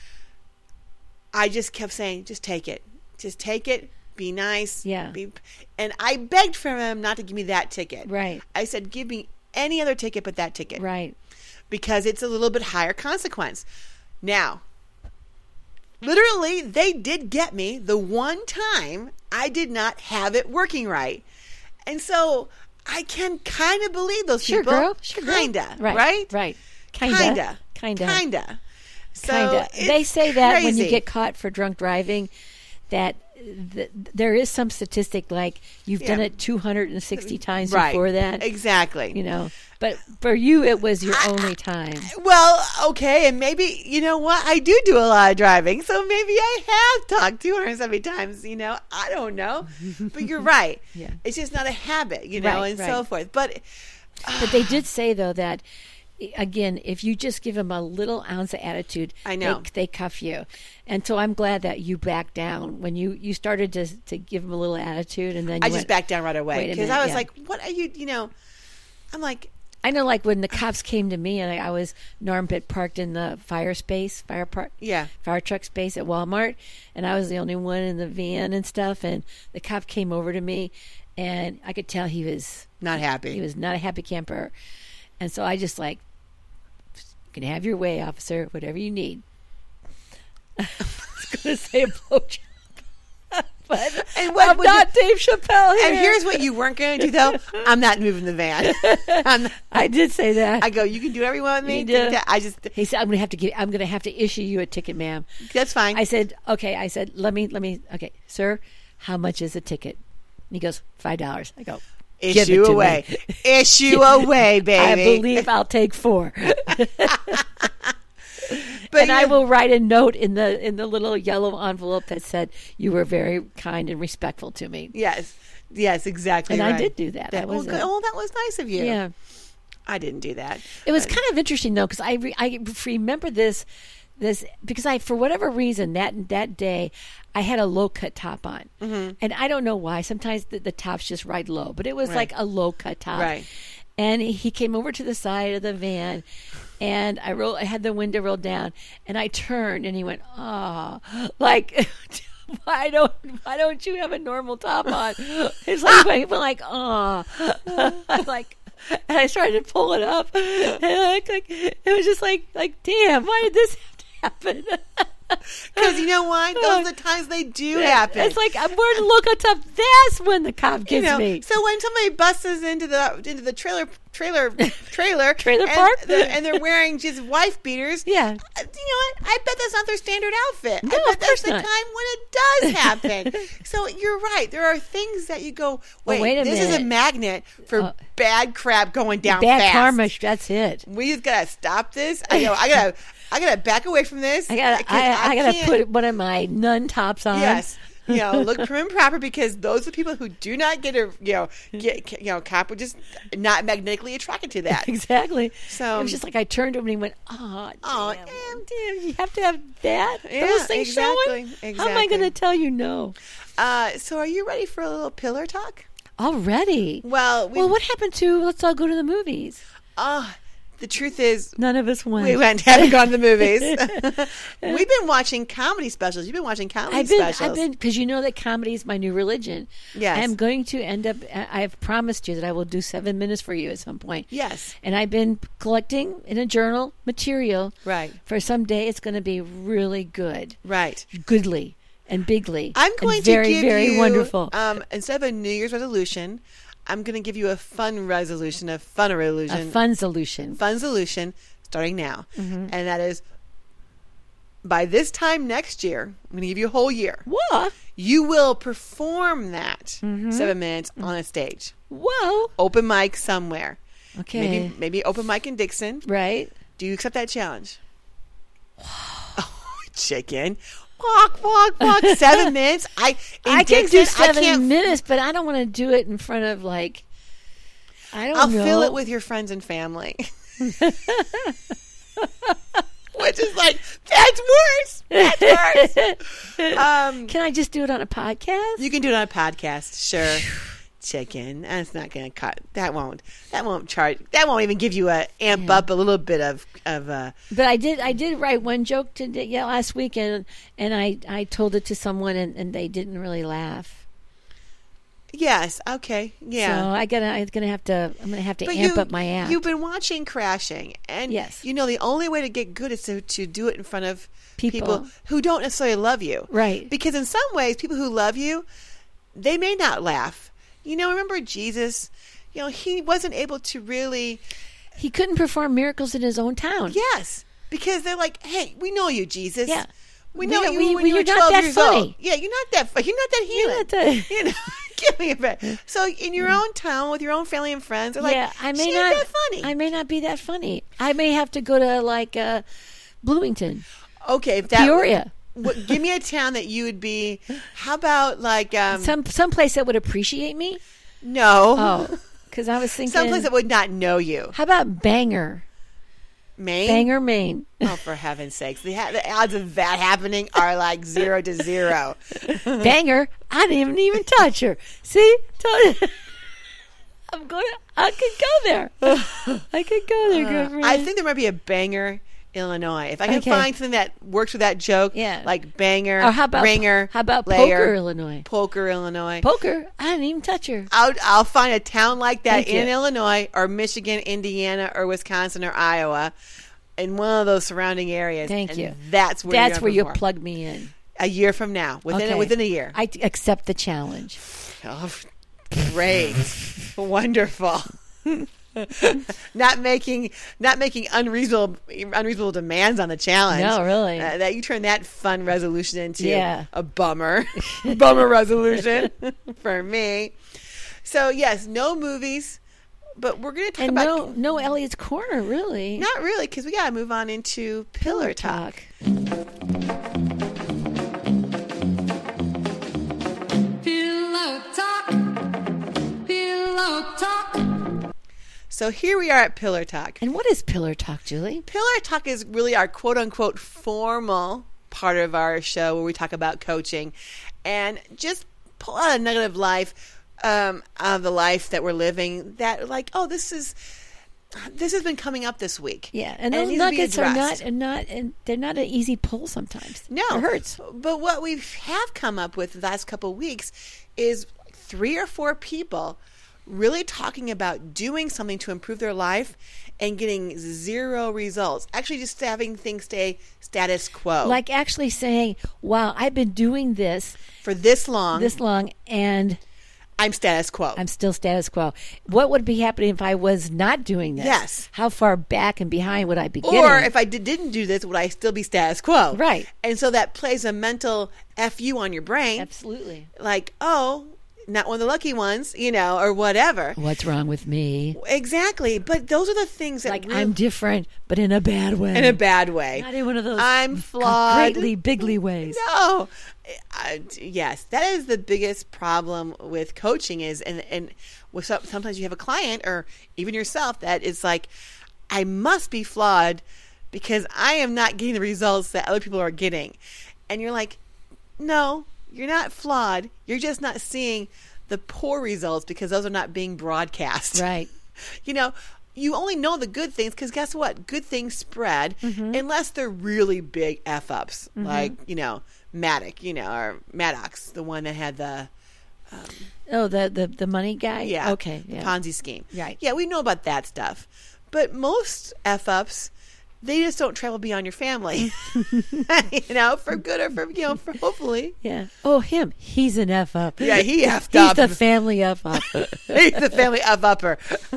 I just kept saying, "Just take it, just take it. Be nice." Yeah. Be, and I begged for him not to give me that ticket. Right. I said, "Give me any other ticket but that ticket." Right. Because it's a little bit higher consequence. Now, literally, they did get me the one time I did not have it working right. And so I can kind of believe those Sure, people. girl. Sure, girl. Kinda. Right. Right? Right. Kinda. Kinda. Kinda. Kinda. So Kinda. it's They say that when you crazy. get caught for drunk driving, that th- there is some statistic like you've done Yeah. it two hundred sixty times right. before that. Exactly. You know, but for you, it was your only time. Well, okay, and maybe, you know what, I do do a lot of driving, so maybe I have talked two hundred seventy times, you know, I don't know, but you're right. Yeah. It's just not a habit, you know, Right, and right. so forth. But But they did say though that again, if you just give them a little ounce of attitude, I know. they, they cuff you. And so I'm glad that you backed down when you, you started to to give them a little attitude, and then you I just went, backed down right away Wait a because minute, I was yeah. like, what are you, you know, I'm like, I know, like when the cops came to me and I, I was Norm Pitt parked in the fire space, fire park, yeah, fire truck space at Walmart, and I was the only one in the van and stuff. And the cop came over to me, and I could tell he was not happy. he was not a happy camper, and so I just like, you can have your way, officer, whatever you need. I was going to say a blowjob. But And what I'm would not Dave Chappelle here. And here's what you weren't going to do, though. I'm not moving the van. I'm not- I did say that. I go, you can do whatever you want with me. You did. I just, He said, "I'm going to have to give. I'm going to have to issue you a ticket, ma'am." that's fine. I said, "Okay." I said, "Let me, let me." Okay, sir, how much is a ticket? And he goes, five dollars. I go, "Give it Issue to away. me." Issue away, baby. I believe I'll take four. But And I you're- will write a note in the in the little yellow envelope that said, "You were very kind and respectful to me." Yes. Yes, exactly. And I right. did do that. That That was well, good. it. Oh, that was nice of you. Yeah. I didn't do that. It was kind of interesting though, because I re- I remember this this because I for whatever reason that that day I had a low cut top on, mm-hmm. and I don't know why. Sometimes the, the tops just ride low, but it was Right. like a low cut top. Right. And he came over to the side of the van, and I roll. I had the window rolled down, and I turned, and he went, "Oh, like." Why don't Why don't you have a normal top on? It's like he went like, oh, I'm like, and I started to pull it up, and like, like it was just like, like, damn, why did this have to happen? Because you know why? Those are the times they do happen. It's like I'm wearing a look on top. That's when the cop you gets know, me. so when somebody busts into the into the trailer trailer trailer Trailer and park? they're, and they're wearing just wife beaters, Yeah. uh, you know what? I bet that's not their standard outfit. No, I bet of that's course the not. time when it does happen. So you're right. There are things that you go, wait, wait a this is a minute. magnet for Uh, bad crap going down Bad fast. karma. That's it. We just gotta stop this. I know. I gotta. I gotta back away from this. I gotta. 'cause I, I gotta can't- put one of my nun tops on. Yes. You know, look prim and proper because those are people who do not get a you know get you know cop are just not magnetically attracted to that. Exactly. So- it was just like I turned to him and he went, "Oh, Oh, damn, damn. damn, you have to have that. Yeah, Those things exactly, showing. How am I exactly. going to tell you no Uh, so are you ready for a little pillar talk? already?" Well, we, Well, what happened to let's all go to the movies? Uh, the truth is, None of us went. we went haven't gone to the movies. We've been watching comedy specials. You've been watching comedy I've been, specials. I've been, because you know that comedy is my new religion. Yes. I am going to end up. I have promised you that I will do seven minutes for you at some point. Yes. And I've been collecting in a journal material. Right. For someday, it's going to be really good, Right. goodly and bigly. I'm and going very, to give very you, wonderful. Um, instead of a New Year's resolution, I'm going to give you a fun resolution, a fun A resolution, fun solution. fun solution starting now, Mm-hmm. and that is by this time next year. I'm going to give you a whole year. What? You will perform that Mm-hmm. seven minutes on a stage, Whoa. open mic somewhere. Okay. Maybe maybe open mic in Dixon. Right. Do you accept that challenge? Oh, chicken. Walk, walk, walk. Seven minutes. I in I can Dixon, do seven I can't. minutes, but I don't want to do it in front of like. I don't I'll know. fill it with your friends and family. Which is like that's worse. That's worse. Um, Can I just do it on a podcast? you can do it on a podcast, sure. Chicken. That's not going to cut. That won't. That won't charge. That won't even give you a amp Yeah. up a little bit of of. Uh, But I did. I did write one joke to yeah last week, and and I I told it to someone, and, and they didn't really laugh. Yes. Okay. Yeah. So I gotta, I'm gonna have to, I'm gonna have to But amp you, up my act. You've been watching Crashing, and Yes. you know the only way to get good is to, to do it in front of People. people who don't necessarily love you. Right. Because in some ways, people who love you, they may not laugh. You know, remember Jesus? You know, he wasn't able to really. He couldn't perform miracles in his own town. Yes, because they're like, "Hey, we know you, Jesus. Yeah. we We know know- you we- when we- you were you're not twelve that years funny. old. Yeah, you're not that. fu- You're not that You're healing. not that- You know, give me a break. So in your own town with your own family and friends, they're like, yeah, I may "She's not. that funny." I may not be that funny. I may have to go to like uh, Bloomington, Okay, if that Peoria, What, give me a town that you would be. How about like um, some some place that would appreciate me. no, Oh, because I was thinking, someplace that would not know you. how about Bangor, Maine. Bangor, Maine? Oh, for heaven's sakes! The, ha- the odds of that happening are like zero to zero. Bangor, I didn't even touch her. See, Told- I'm going. I could go there. I could go there, girlfriend. I think there might be a Bangor, Illinois. If I can Okay. find something that works with that joke, Yeah. like Bangor, Or how about Ringer, How about Layer, Poker, Illinois? Poker, Illinois. Poker, I didn't even touch her. I'll, I'll find a town like that Thank in you. Illinois or Michigan, Indiana, or Wisconsin or Iowa, in one of those surrounding areas. Thank and you. That's where That's you're where you perform. plug me in. A year from now, within Okay. within a year. I t- accept the challenge. Oh, great, wonderful. not making not making unreasonable unreasonable demands on the challenge. No, really. Uh, that you turn that fun resolution into Yeah. a bummer, bummer resolution for me. So yes, no movies, but we're going to talk And about no, no Elliot's Corner, really. not really because we got to move on into pillar talk. Pillow talk. Pillow talk. So here we are at pillar talk. And what is Pillar Talk, Julie? Pillar talk is really our quote unquote formal part of our show where we talk about coaching and just pull out a nugget of life, um, of the life that we're living that like, oh, this is, this has been coming up this week. Yeah, and it those needs to be nuggets are not, addressed. and not, and they're not an easy pull sometimes. No, it hurts. But what we have come up with the last couple of weeks is three or four people really talking about doing something to improve their life and getting zero results. Actually, just having things stay status quo. Like actually saying, "Wow, I've been doing this for this long, this long, and I'm status quo. I'm still status quo." What would be happening if I was not doing this? Yes. How far back and behind would I be or getting? if I did, didn't do this, would I still be status quo? Right. And so that plays a mental F you on your brain. Absolutely. Like, oh, not one of the lucky ones, you know, or whatever. What's wrong with me? Exactly. But those are the things that Like really, I'm different, but in a bad way. in a bad way. Not in one of those I'm flawed. greatly bigly ways. No. I, yes, that is the biggest problem with coaching is, and, and with some, sometimes you have a client or even yourself that is like, I must be flawed because I am not getting the results that other people are getting. And you're like, no, you're not flawed. You're just not seeing the poor results because those are not being broadcast. Right. You know, you only know the good things because guess what? Good things spread unless they're really big F ups, like, you know, Maddox, you know, or Maddox, the one that had the Oh, the the the money guy. yeah, Okay. the Yeah. Ponzi scheme. Right. Yeah, we know about that stuff. But most F ups, they just don't travel beyond your family. You know, for good or for, you know, for hopefully. Yeah. Oh, him. He's an F up. Yeah, he effed He's up. the family F up. He's the family F upper.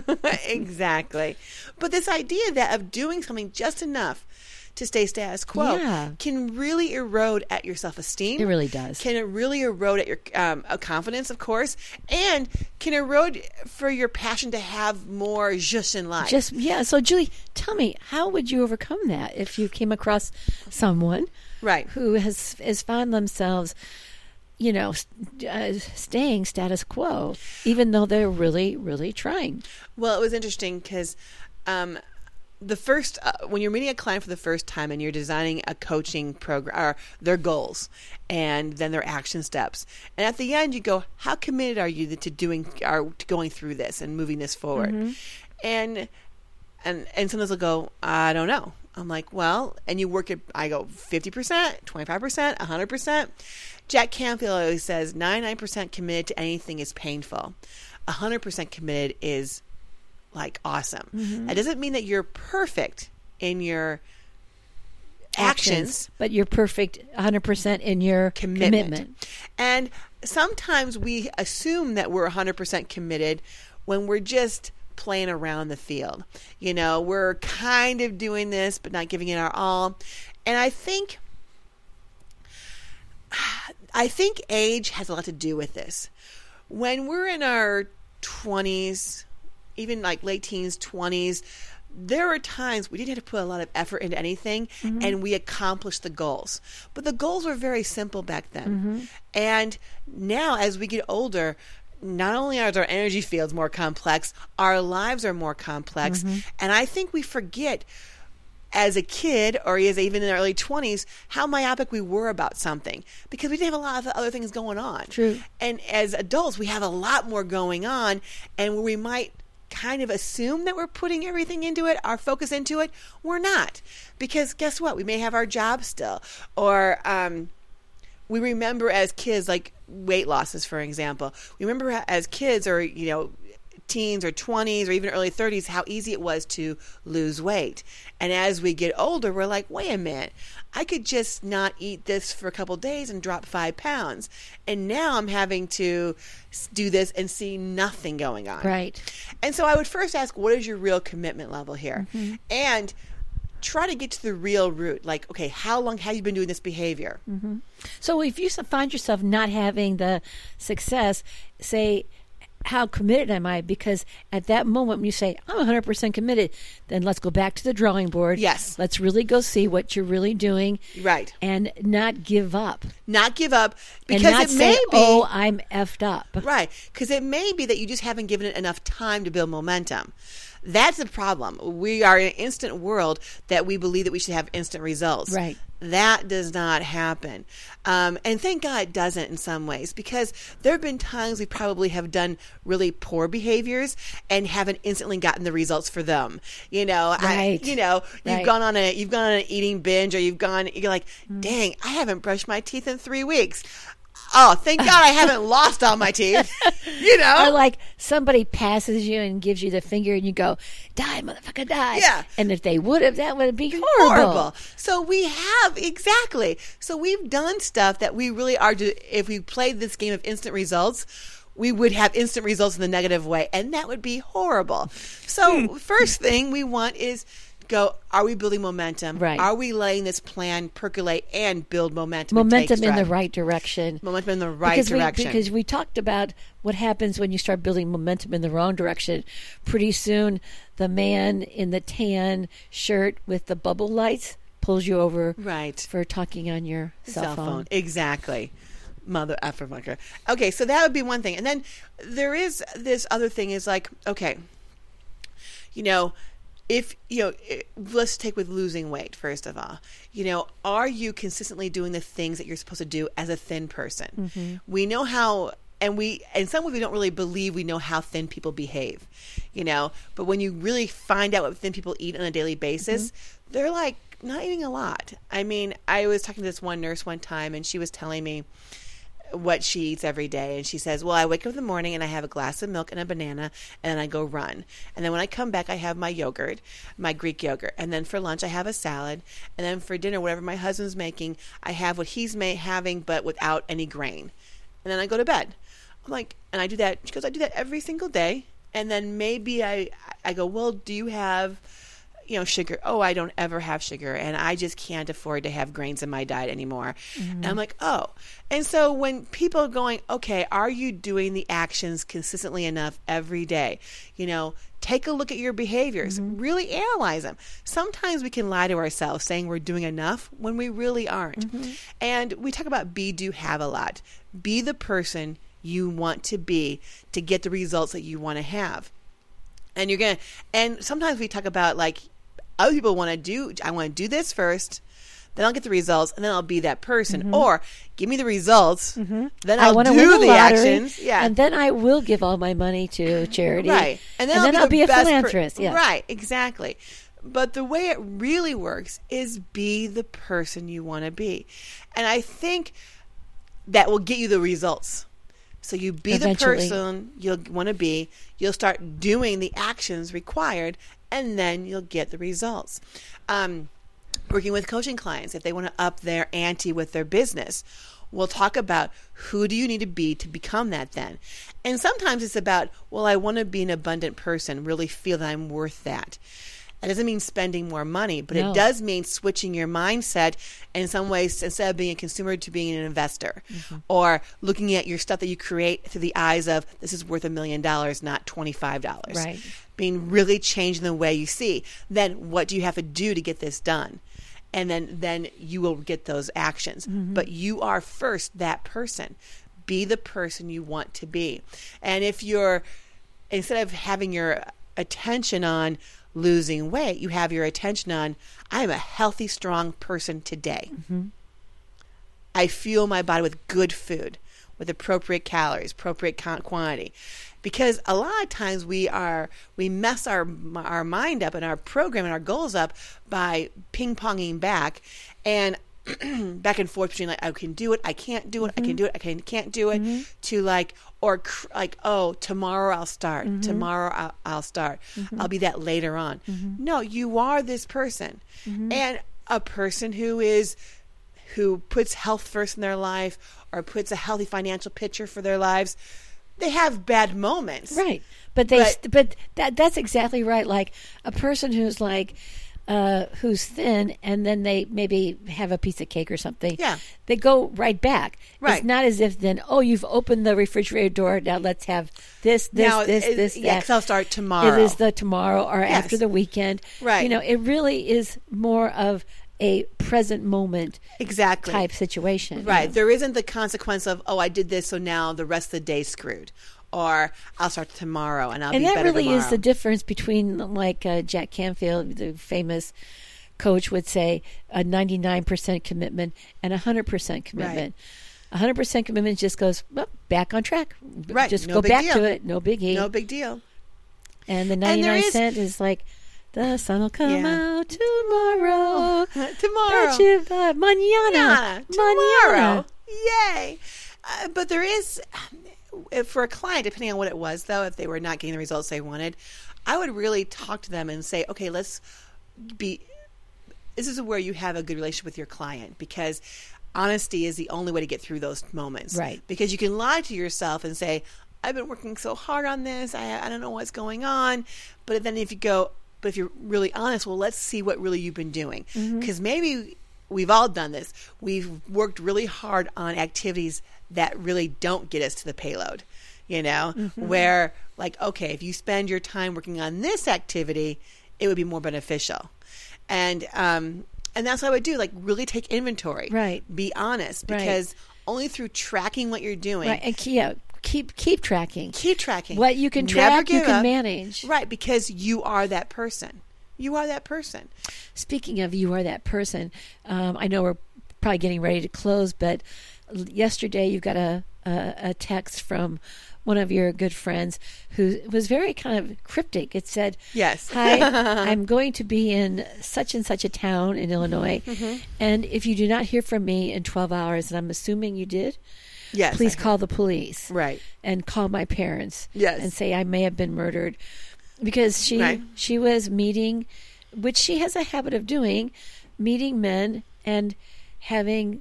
Exactly. But this idea that of doing something just enough to stay status quo Yeah. can really erode at your self-esteem. It really does. Can it really erode at your um, uh, confidence, of course, and can erode for your passion to have more zhuzh in life. Just yeah. So, Julie, tell me, how would you overcome that if you came across someone Right. who has has found themselves, you know, st- uh, staying status quo, even though they're really, really trying? Well, it was interesting because um, the first uh, when you're meeting a client for the first time and you're designing a coaching program or their goals and then their action steps, and at the end you go, how committed are you to doing or to going through this and moving this forward? And And, and sometimes they'll go, I don't know. I'm like, well, and you work at, I go fifty percent, twenty-five percent, one hundred percent. Jack Canfield always says ninety-nine percent committed to anything is painful. one hundred percent committed is like awesome. Mm-hmm. That doesn't mean that you're perfect in your actions, actions but you're perfect one hundred percent in your commitment. commitment. And sometimes we assume that we're one hundred percent committed when we're just playing around the field. You know, we're kind of doing this, but not giving it our all. And I think, I think age has a lot to do with this. When we're in our twenties, even like late teens, twenties, there are times we didn't have to put a lot of effort into anything, mm-hmm. and we accomplished the goals. But the goals were very simple back then. Mm-hmm. And now, as we get older, not only are our energy fields more complex, our lives are more complex. Mm-hmm. And I think we forget, as a kid or as even in the early twenties, how myopic we were about something because we didn't have a lot of other things going on. True. And as adults, we have a lot more going on, and where we might kind of assume that we're putting everything into it, our focus into it, we're not. Because guess what? We may have our job still. Or um, we remember as kids, like weight losses, for example. We remember as kids or, you know, teens or twenties or even early thirties, how easy it was to lose weight. And as we get older, we're like, wait a minute, I could just not eat this for a couple of days and drop five pounds. And now I'm having to do this and see nothing going on. Right. And so I would first ask, what is your real commitment level here? Mm-hmm. And try to get to the real root. Like, okay, how long have you been doing this behavior? Mm-hmm. So if you find yourself not having the success, say, how committed am I? Because at that moment when you say, I'm one hundred percent committed, then let's go back to the drawing board. Yes. Let's really go see what you're really doing. Right. And not give up. Not give up. Because and not it say, may be, oh, I'm effed up. Right. Because it may be that you just haven't given it enough time to build momentum. That's the problem. We are in an instant world that we believe that we should have instant results. Right. That does not happen. Um, and thank God it doesn't in some ways, because there have been times we probably have done really poor behaviors and haven't instantly gotten the results for them. You know, right. I, you know, you've right. gone on a, you've gone on an eating binge, or you've gone, you're like, mm. dang, I haven't brushed my teeth in three weeks. Oh, thank God I haven't lost all my teeth. You know? Or like somebody passes you and gives you the finger and you go, die, motherfucker, die. Yeah. And if they would have, that would be horrible. horrible. So we have, exactly. So we've done stuff that we really are, to, if we played this game of instant results, we would have instant results in the negative way. And that would be horrible. So first thing we want is go, are we building momentum? Right. Are we letting this plan percolate and build momentum? Momentum in the right direction. Momentum in the right because direction. We, because we talked about what happens when you start building momentum in the wrong direction. Pretty soon, the man in the tan shirt with the bubble lights pulls you over right. for talking on your cell, cell phone. phone. Exactly. Mother effer fucker. Okay, so that would be one thing. And then there is this other thing is like, okay, you know, if, you know, let's take with losing weight, first of all. You know, are you consistently doing the things that you're supposed to do as a thin person? Mm-hmm. We know how, and we, in some ways we don't really believe we know how thin people behave, you know, but when you really find out what thin people eat on a daily basis, mm-hmm. they're like not eating a lot. I mean, I was talking to this one nurse one time, and she was telling me what she eats every day. And she says, well, I wake up in the morning and I have a glass of milk and a banana, and then I go run. And then when I come back, I have my yogurt, my Greek yogurt. And then for lunch, I have a salad. And then for dinner, whatever my husband's making, I have what he's ma- having, but without any grain. And then I go to bed. I'm like, and I do that. She goes, I do that every single day. And then maybe I, I go, well, do you have, you know, sugar? Oh, I don't ever have sugar, and I just can't afford to have grains in my diet anymore. Mm-hmm. And I'm like, oh. And so when people are going, okay, are you doing the actions consistently enough every day? You know, take a look at your behaviors, mm-hmm. really analyze them. Sometimes we can lie to ourselves saying we're doing enough when we really aren't. Mm-hmm. And we talk about be, do, have a lot. Be the person you want to be to get the results that you want to have. And you're going to, and sometimes we talk about like, other people want to do, I want to do this first, then I'll get the results, and then I'll be that person. Or give me the results, then I I'll want to do win the the lottery, actions. Yeah. and then I will give all my money to charity. Right. And then, and then I'll I'll be, be the a best per- philanthropist. yeah. Right, exactly. But the way it really works is be the person you want to be. And I think that will get you the results. So you be Eventually. the person you'll want to be, you'll start doing the actions required, and then you'll get the results. Um, working with coaching clients, if they want to up their ante with their business, we'll talk about who do you need to be to become that then. And sometimes it's about, well, I want to be an abundant person, really feel that I'm worth that. That doesn't mean spending more money, but No. it does mean switching your mindset in some ways, instead of being a consumer to being an investor, Mm-hmm. or looking at your stuff that you create through the eyes of, this is worth a million dollars, not twenty-five dollars. Right. Being really changing the way you see. Then what do you have to do to get this done? And then, then you will get those actions. Mm-hmm. But you are first that person. Be the person you want to be. And if you're, instead of having your attention on losing weight, you have your attention on, I'm a healthy, strong person today. Mm-hmm. I fuel my body with good food, with appropriate calories, appropriate count quantity. Because a lot of times we are we mess our our mind up and our program and our goals up by ping-ponging back and back and forth between like, I can do it, I can't do it, Mm-hmm. I can do it, I can, can't do it, mm-hmm. to like, or cr- like, oh, tomorrow I'll start, Mm-hmm. tomorrow I'll, I'll start, Mm-hmm. I'll be that later on. Mm-hmm. No, you are this person. Mm-hmm. And a person who is, who puts health first in their life or puts a healthy financial picture for their lives, they have bad moments. Right. But they But- but, that that's exactly right. Like a person who's like uh, who's thin and then they maybe have a piece of cake or something. Yeah. They go right back. Right. It's not as if then, oh, you've opened the refrigerator door. Now let's have this, this, Now, this, it- this, yeah, that. 'cause I'll start tomorrow. It is the tomorrow or Yes. after the weekend. Right. You know, it really is more of a present moment Exactly. type situation. you Right. know. There isn't the consequence of, oh, I did this, so now the rest of the day's screwed. Or I'll start tomorrow and I'll and be that better really tomorrow. is the difference between, like uh, Jack Canfield, the famous coach, would say, a ninety-nine percent commitment and a one hundred percent commitment. one hundred percent commitment just goes well, back on track. Right, Just no go big back deal. to it. No biggie. No big deal. and the there ninety-nine is- cent is like, the sun will come Yeah. out tomorrow. Tomorrow. Bet you, uh, mañana. Yeah, tomorrow. Mañana. Yay. Uh, but there is, if for a client, depending on what it was, though, if they were not getting the results they wanted, I would really talk to them and say, okay, let's be, this is where you have a good relationship with your client, because honesty is the only way to get through those moments. Right. Because you can lie to yourself and say, I've been working so hard on this, I, I don't know what's going on. But then if you go, but if you're really honest, well, let's see what really you've been doing. Because maybe we've all done this. We've worked really hard on activities that really don't get us to the payload, you know, where like, okay, if you spend your time working on this activity, it would be more beneficial. And, um, and that's what I would do, like really take inventory. Right. Be honest, Right. because only through tracking what you're doing, Right. And keep, yeah, keep, keep tracking. keep tracking. What you can Never track, you give can up. manage. Right, because you are that person. You are that person. Speaking of you are that person, um, I know we're probably getting ready to close, but l- yesterday you got a, a, a text from one of your good friends who was very kind of cryptic. It said, Yes. Hi, I'm going to be in such and such a town in Illinois, Mm-hmm. and if you do not hear from me in twelve hours, and I'm assuming you did, Yes. please I- call the police. Right. And call my parents. Yes. And say I may have been murdered. Because she Right. she was meeting, which she has a habit of doing, meeting men and having,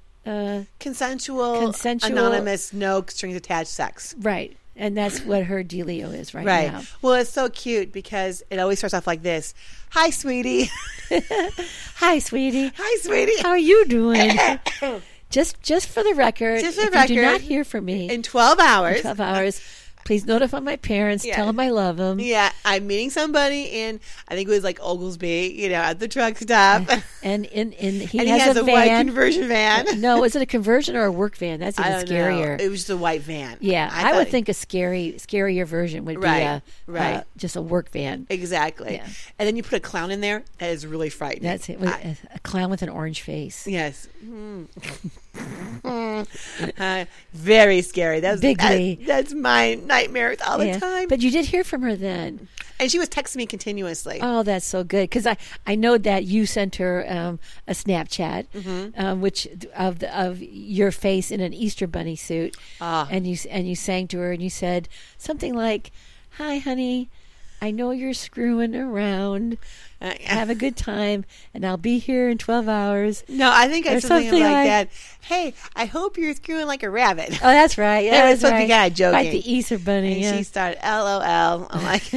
uh, Consensual, Consensual- anonymous, no strings attached sex. right. And that's what her dealio is right, Right. now. Well, it's so cute because it always starts off like this. Hi, sweetie. Hi, sweetie. Hi, sweetie. How are you doing? just just for the record, Just for if the you do record, not hear from me In twelve hours. in twelve hours, Please notify my parents. Yeah. Tell them I love them. Yeah, I'm meeting somebody in, I think it was like Oglesby, you know, at the truck stop. And in, in he and has, he has a, a, white van. conversion van. No, is it a conversion or a work van? That's I even don't scarier. know. It was just a white van. Yeah, I, thought would it- think a scary, scarier version would Right, be a, right. uh, just a work van. Exactly. Yeah. And then you put a clown in there. That is really frightening. That's it. With I- a, a clown with an orange face. yes. Mm. uh, very scary. That's Bigly. that- that's my nightmares all the Yeah. time. But you did hear from her then. and she was texting me continuously. Oh, that's so good because I, I know that you sent her um, a Snapchat, Mm-hmm. um, which of the, of your face in an Easter bunny suit, Ah. and you and you sang to her and you said something like, "Hi, honey, I know you're screwing around. Uh, Have a good time, and I'll be here in twelve hours." no, I think I Or said something, something like, like- that. Hey, I hope you're screwing like a rabbit. Oh, that's right. Yeah, That was that's something right. kinda joking. Like the Easter bunny. And yeah. she started LOL. I'm like,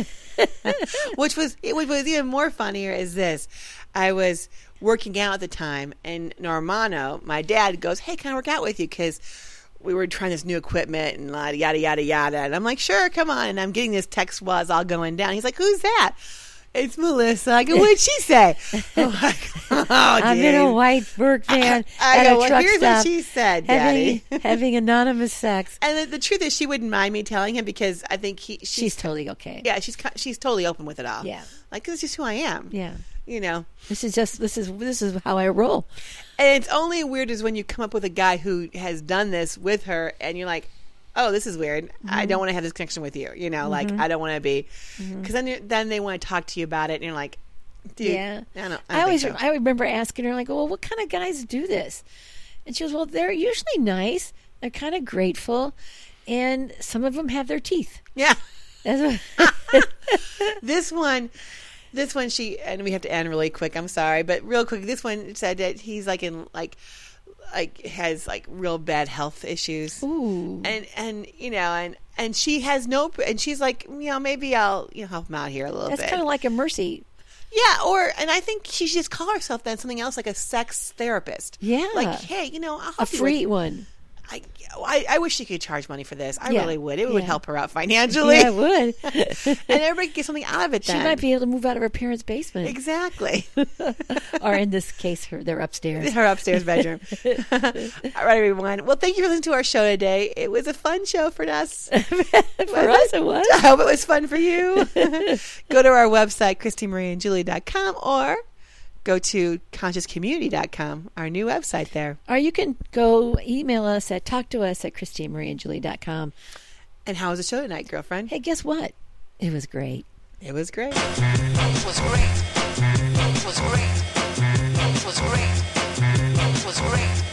which was it was even more funnier is this. I was working out at the time, and Normano, my dad, goes, "Hey, can I work out with you?" Because we were trying this new equipment and yada yada yada. And I'm like, "Sure, come on." And I'm getting this text while it's all going down. He's like, "Who's that?" It's Melissa. I go, "What did she say?" I'm like, oh, I'm in a dude. white work van I at go, a well, truck here's stop, what she said, having, Daddy. having anonymous sex. And the, the truth is, she wouldn't mind me telling him because I think he she's, She's totally okay. yeah she's ki- she's totally open with it all. Yeah. like this is just who I am. Yeah. you know. This is just this is this is how I roll. And it's only weird is when you come up with a guy who has done this with her, and you're like, "Oh, this is weird. Mm-hmm. I don't want to have this connection with you." You know, like I don't want to be, because then you're, then they want to talk to you about it, and you're like, "Dude, Yeah. I don't." I, I don't always think so. I remember asking her like, "Well, what kind of guys do this?" And she goes, "Well, they're usually nice. They're kind of grateful, and some of them have their teeth." yeah. That's what, This one, this one, she and we have to end really quick. I'm sorry, but real quick, this one said that he's like in like, like has like real bad health issues. ooh. And and you know and and she has no and she's like, you know, maybe I'll you know help him out here a little That's bit. kind of like a mercy. Yeah, or and I think she should just call herself then something else, like a sex therapist. Yeah. like hey, you know, I'll A help you free with- one. I, I I wish she could charge money for this. I Yeah. really would. It would Yeah. help her out financially, Yeah, it would. and everybody could get something out of it. She Then might be able to move out of her parents' basement. exactly Or in this case, her they're upstairs. her upstairs bedroom. All right, everyone. Well, thank you for listening to our show today. It was a fun show for us. For us, it was. I hope it was fun for you. Go to our website, Christine Marie and Julie dot com, or go to conscious community dot com, our new website there. Or you can go email us at talk to us at Christine Marie and Julie dot com. And how was the show tonight, girlfriend? Hey, guess what? It was great. It was great. It was great. It was great. It was great. It was great.